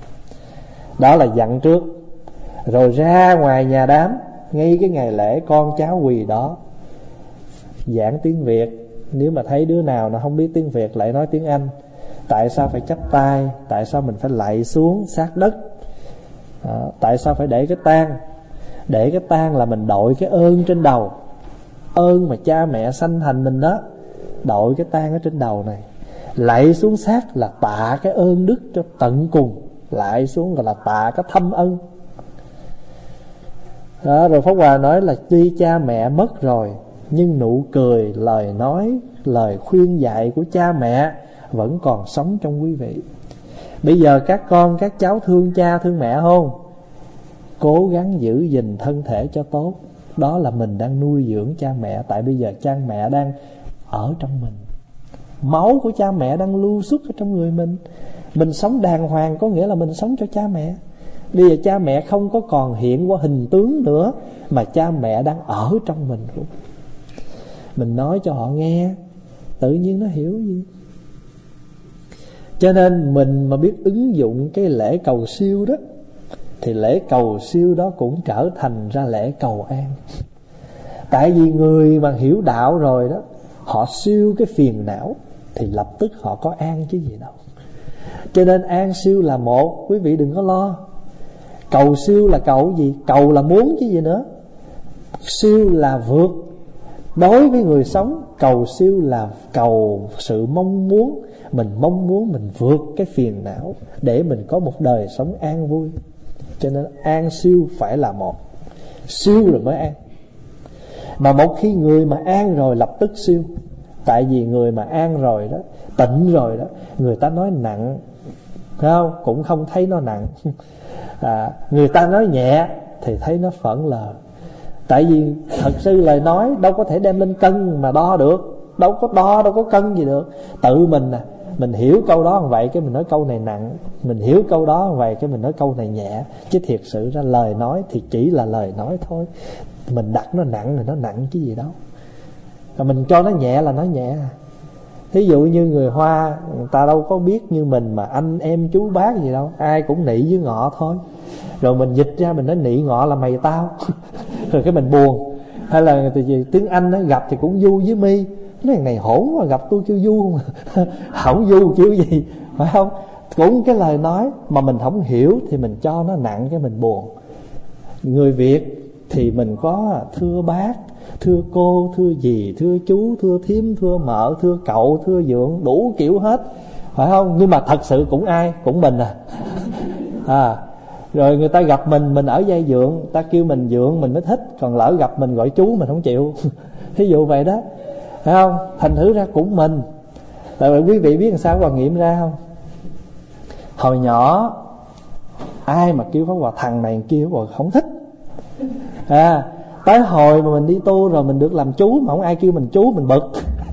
S1: Đó là dặn trước. Rồi ra ngoài nhà đám, ngay cái ngày lễ con cháu quỳ đó, giảng tiếng Việt. Nếu mà thấy đứa nào nó không biết tiếng Việt lại nói tiếng Anh. Tại sao phải chắp tay? Tại sao mình phải lạy xuống sát đất? À, tại sao phải để cái tang? Để cái tang là mình đội cái ơn trên đầu, ơn mà cha mẹ sanh thành mình đó, đội cái tang ở trên đầu này. Lạy xuống sát là tạ cái ơn đức cho tận cùng, lại xuống gọi là tạ cái thâm ân. Đó, rồi Pháp Hòa nói là tuy cha mẹ mất rồi, nhưng nụ cười, lời nói, lời khuyên dạy của cha mẹ vẫn còn sống trong quý vị. Bây giờ các con, các cháu thương cha thương mẹ không? Cố gắng giữ gìn thân thể cho tốt. Đó là mình đang nuôi dưỡng cha mẹ. Tại bây giờ cha mẹ đang ở trong mình, máu của cha mẹ đang lưu xuất ở trong người mình. Mình sống đàng hoàng có nghĩa là mình sống cho cha mẹ. Bây giờ cha mẹ không có còn hiện qua hình tướng nữa, mà cha mẹ đang ở trong mình luôn. Mình nói cho họ nghe, tự nhiên nó hiểu gì. Cho nên mình mà biết ứng dụng cái lễ cầu siêu đó, thì lễ cầu siêu đó cũng trở thành ra lễ cầu an. Tại vì người mà hiểu đạo rồi đó, họ siêu cái phiền não thì lập tức họ có an chứ gì đâu. Cho nên an siêu là một, quý vị đừng có lo. Cầu siêu là cầu gì? Cầu là muốn chứ gì nữa. Siêu là vượt. Đối với người sống, cầu siêu là cầu sự mong muốn. Mình mong muốn mình vượt cái phiền não để mình có một đời sống an vui. Cho nên an siêu phải là một. Siêu rồi mới an. Mà một khi người mà an rồi lập tức siêu. Tại vì người mà an rồi đó, tịnh rồi đó, người ta nói nặng, thấy không? Cũng không thấy nó nặng. à, Người ta nói nhẹ thì thấy nó phởn lờ. Tại vì thật sự lời nói đâu có thể đem lên cân mà đo được. Đâu có đo, đâu có cân gì được. Tự mình à, mình hiểu câu đó như vậy cái mình nói câu này nặng, mình hiểu câu đó như vậy cái mình nói câu này nhẹ. Chứ thiệt sự ra lời nói thì chỉ là lời nói thôi. Mình đặt nó nặng thì nó nặng chứ gì đâu. Và mình cho nó nhẹ là nó nhẹ. Thí dụ như người Hoa, người ta đâu có biết như mình mà anh em chú bác gì đâu. Ai cũng nị với ngọ thôi. Rồi mình dịch ra mình nói nị ngọ là mày tao. Rồi cái mình buồn. Hay là tiếng Anh nó gặp thì cũng du với mi. Nói thằng này hỗn mà gặp tôi kêu du không. Không du kêu gì, phải không? Cũng cái lời nói mà mình không hiểu thì mình cho nó nặng cái mình buồn. Người Việt thì mình có thưa bác, thưa cô, thưa dì, thưa chú, thưa thím, thưa mợ, thưa cậu, thưa dượng, đủ kiểu hết, phải không? Nhưng mà thật sự cũng ai? Cũng mình à. à Rồi người ta gặp mình, mình ở giai dượng, ta kêu mình dượng mình mới thích. Còn lỡ gặp mình gọi chú mình không chịu. Thí dụ vậy đó, phải không? Thành thử ra cũng mình. Tại vậy quý vị biết làm sao Hòa nghiệm ra không? Hồi nhỏ ai mà kêu Pháp Hòa thằng này kia Hòa không thích. À tới hồi mà mình đi tu rồi mình được làm chú mà không ai kêu mình chú mình bực.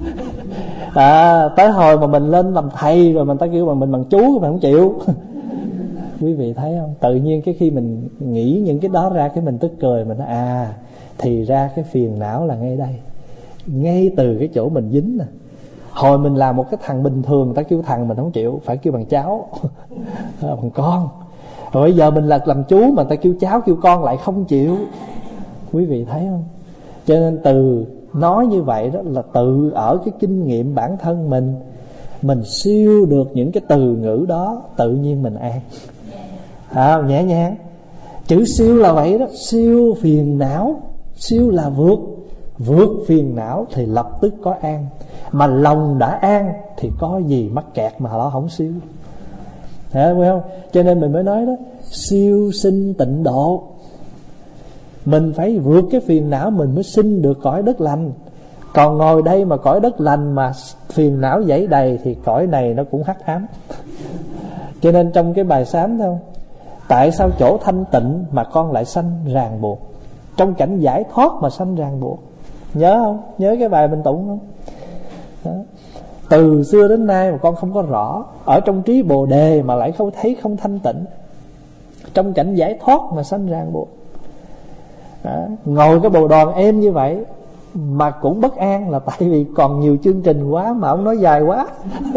S1: À tới hồi mà mình lên làm thầy rồi mình ta kêu mình bằng chú mình không chịu. Quý vị thấy không? Tự nhiên cái khi mình nghĩ những cái đó ra cái mình tức cười. Mình nói à, thì ra cái phiền não là ngay đây, ngay từ cái chỗ mình dính nè. Hồi mình làm một cái thằng bình thường, ta kêu thằng mình không chịu, phải kêu bằng cháu. Bằng con. Rồi bây giờ mình là làm chú mà ta kêu cháu kêu con lại không chịu. Quý vị thấy không? Cho nên từ nói như vậy đó là tự ở cái kinh nghiệm bản thân mình, mình siêu được những cái từ ngữ đó, tự nhiên mình an. À, nhẹ nhàng. Chữ siêu là vậy đó. Siêu phiền não. Siêu là vượt. Vượt phiền não thì lập tức có an. Mà lòng đã an thì có gì mắc kẹt mà nó không siêu. Thấy không? Cho nên mình mới nói đó, siêu sinh tịnh độ. Mình phải vượt cái phiền não mình mới sinh được cõi đất lành. Còn ngồi đây mà cõi đất lành mà phiền não dẫy đầy thì cõi này nó cũng hắc ám. Cho nên trong cái bài sám thấy không? Tại sao chỗ thanh tịnh mà con lại sanh ràng buộc? Trong cảnh giải thoát mà sanh ràng buộc. Nhớ không? Nhớ cái bài mình tụng không? Đó. Từ xưa đến nay mà con không có rõ. Ở trong trí bồ đề mà lại không thấy không thanh tịnh. Trong cảnh giải thoát mà sanh ràng buộc. Đó. Ngồi cái bồ đoàn êm như vậy mà cũng bất an là tại vì còn nhiều chương trình quá mà ông nói dài quá.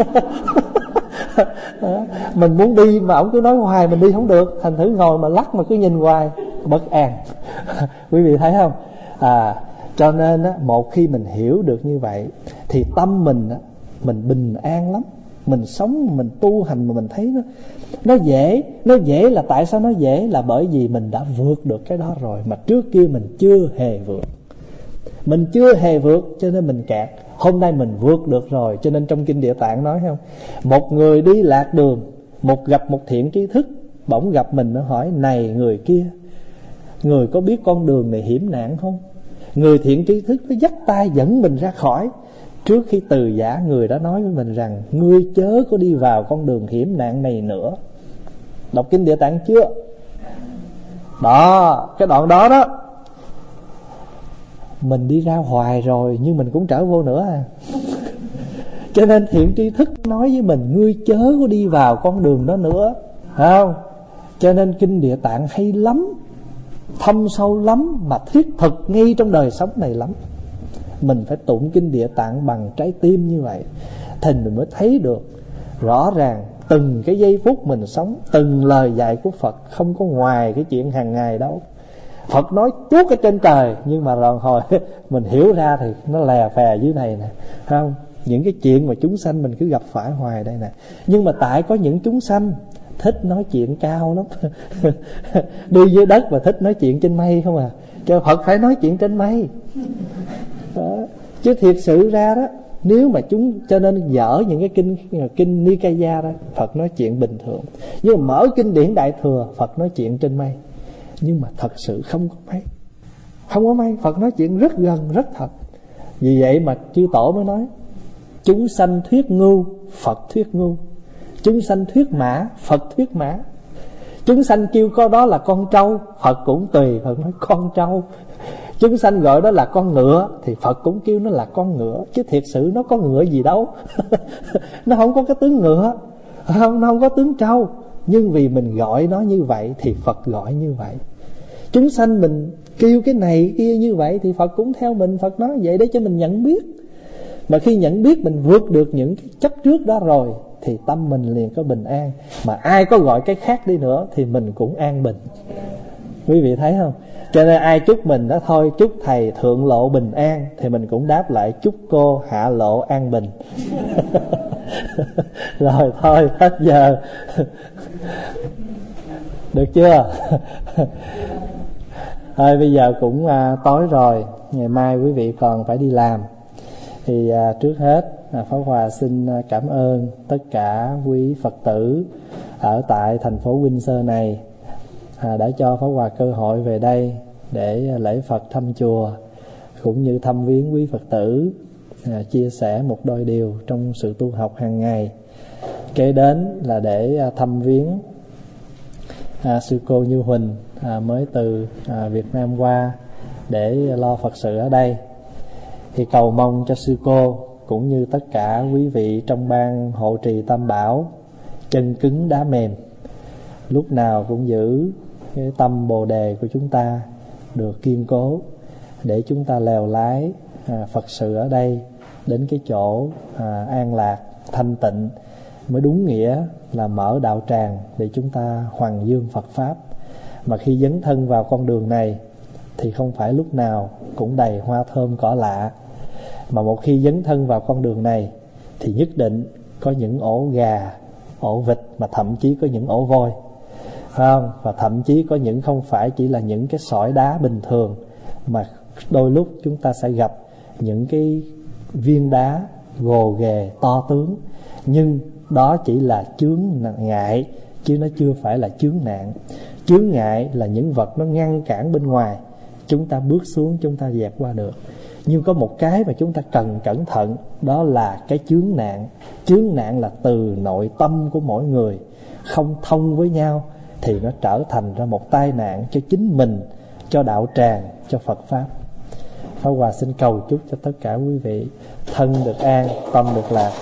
S1: Đó. Mình muốn đi mà ông cứ nói hoài mình đi không được. Thành thử ngồi mà lắc mà cứ nhìn hoài, bất an. Quý vị thấy không? À, cho nên á, một khi mình hiểu được như vậy thì tâm mình á, mình bình an lắm. Mình sống, mình tu hành mà mình thấy nó nó dễ. Nó dễ là tại sao nó dễ? Là bởi vì mình đã vượt được cái đó rồi. Mà trước kia mình chưa hề vượt. Mình chưa hề vượt cho nên mình kẹt. Hôm nay mình vượt được rồi. Cho nên trong Kinh Địa Tạng nói không, một người đi lạc đường, một gặp một thiện tri thức, bỗng gặp mình nó hỏi: này người kia, người có biết con đường này hiểm nạn không? Người thiện tri thức nó dắt tay dẫn mình ra khỏi. Trước khi từ giả, người đã nói với mình rằng ngươi chớ có đi vào con đường hiểm nạn này nữa. Đọc kinh Địa Tạng chưa? Đó, cái đoạn đó đó mình đi ra hoài rồi, nhưng mình cũng trở vô nữa à. Cho nên thiện tri thức nói với mình ngươi chớ có đi vào con đường đó nữa, phải không? Cho nên kinh Địa Tạng hay lắm, thâm sâu lắm, mà thiết thực ngay trong đời sống này lắm. Mình phải tụng kinh Địa Tạng bằng trái tim như vậy thì mình mới thấy được rõ ràng từng cái giây phút mình sống, từng lời dạy của Phật không có ngoài cái chuyện hàng ngày đâu. Phật nói tuốt ở trên trời, nhưng mà rồi hồi mình hiểu ra thì nó lè phè dưới này nè, không? Những cái chuyện mà chúng sanh mình cứ gặp phải hoài đây nè. Nhưng mà tại có những chúng sanh thích nói chuyện cao lắm đi dưới đất và thích nói chuyện trên mây không à. Cho Phật phải nói chuyện trên mây đó. Chứ thiệt sự ra đó, nếu mà chúng, cho nên dở những cái kinh kinh Nikaya đó, Phật nói chuyện bình thường. Nhưng mà mở kinh điển Đại Thừa, Phật nói chuyện trên mây. Nhưng mà thật sự không có mây, không có mây. Phật nói chuyện rất gần, rất thật. Vì vậy mà chư tổ mới nói chúng sanh thuyết ngu, Phật thuyết ngu. Chúng sanh thuyết mã, Phật thuyết mã. Chúng sanh kêu có đó là con trâu, Phật cũng tùy, Phật nói con trâu. Chúng sanh gọi đó là con ngựa, thì Phật cũng kêu nó là con ngựa. Chứ thiệt sự nó có ngựa gì đâu nó không có cái tướng ngựa, không, nó không có tướng trâu. Nhưng vì mình gọi nó như vậy thì Phật gọi như vậy. Chúng sanh mình kêu cái này kia như vậy thì Phật cũng theo mình. Phật nói vậy để cho mình nhận biết. Mà khi nhận biết mình vượt được những cái chấp trước đó rồi thì tâm mình liền có bình an. Mà ai có gọi cái khác đi nữa thì mình cũng an bình. Quý vị thấy không? Cho nên ai chúc mình đó thôi, chúc thầy thượng lộ bình an, thì mình cũng đáp lại chúc cô hạ lộ an bình. Rồi thôi, hết giờ. Được chưa? Thôi bây giờ cũng à, tối rồi, ngày mai quý vị còn phải đi làm. Thì à, trước hết à, Pháp Hòa xin cảm ơn tất cả quý Phật tử ở tại thành phố Windsor này à, đã cho Pháp Hòa cơ hội về đây để lễ Phật thăm chùa, cũng như thăm viếng quý Phật tử, à, chia sẻ một đôi điều trong sự tu học hàng ngày. Kế đến là để à, thăm viếng à, sư cô Như Huỳnh à, mới từ à, Việt Nam qua để lo Phật sự ở đây. Thì cầu mong cho sư cô cũng như tất cả quý vị trong ban hộ trì Tam Bảo chân cứng đá mềm, lúc nào cũng giữ cái tâm bồ đề của chúng ta được kiên cố, để chúng ta lèo lái à, Phật sự ở đây đến cái chỗ à, an lạc, thanh tịnh, mới đúng nghĩa là mở đạo tràng để chúng ta hoằng dương Phật Pháp. Mà khi dấn thân vào con đường này thì không phải lúc nào cũng đầy hoa thơm cỏ lạ, mà một khi dấn thân vào con đường này thì nhất định có những ổ gà, ổ vịt, mà thậm chí có những ổ voi, phải không? Và thậm chí có những không phải chỉ là những cái sỏi đá bình thường, mà đôi lúc chúng ta sẽ gặp những cái viên đá gồ ghề to tướng. Nhưng đó chỉ là chướng ngại, chứ nó chưa phải là chướng nạn. Chướng ngại là những vật nó ngăn cản bên ngoài, chúng ta bước xuống chúng ta dẹp qua được. Nhưng có một cái mà chúng ta cần cẩn thận, đó là cái chướng nạn. Chướng nạn là từ nội tâm của mỗi người không thông với nhau, thì nó trở thành ra một tai nạn cho chính mình, cho đạo tràng, cho Phật Pháp. Pháp Hòa xin cầu chúc cho tất cả quý vị thân được an, tâm được lạc.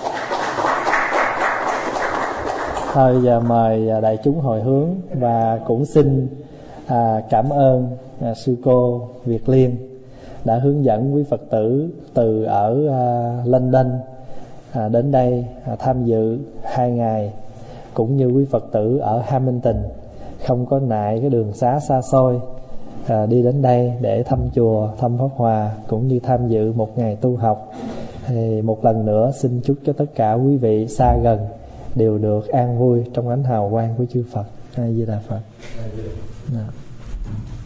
S1: Thôi giờ mời đại chúng hồi hướng, và cũng xin à, cảm ơn à, sư cô Việt Liên đã hướng dẫn quý Phật tử từ ở à, London à, đến đây à, tham dự hai ngày, cũng như quý Phật tử ở Hamilton không có nại cái đường xá xa xôi à, đi đến đây để thăm chùa, thăm Pháp Hòa, cũng như tham dự một ngày tu học. Thì một lần nữa xin chúc cho tất cả quý vị xa gần đều được an vui trong ánh hào quang của chư Phật. A Di Đà Phật.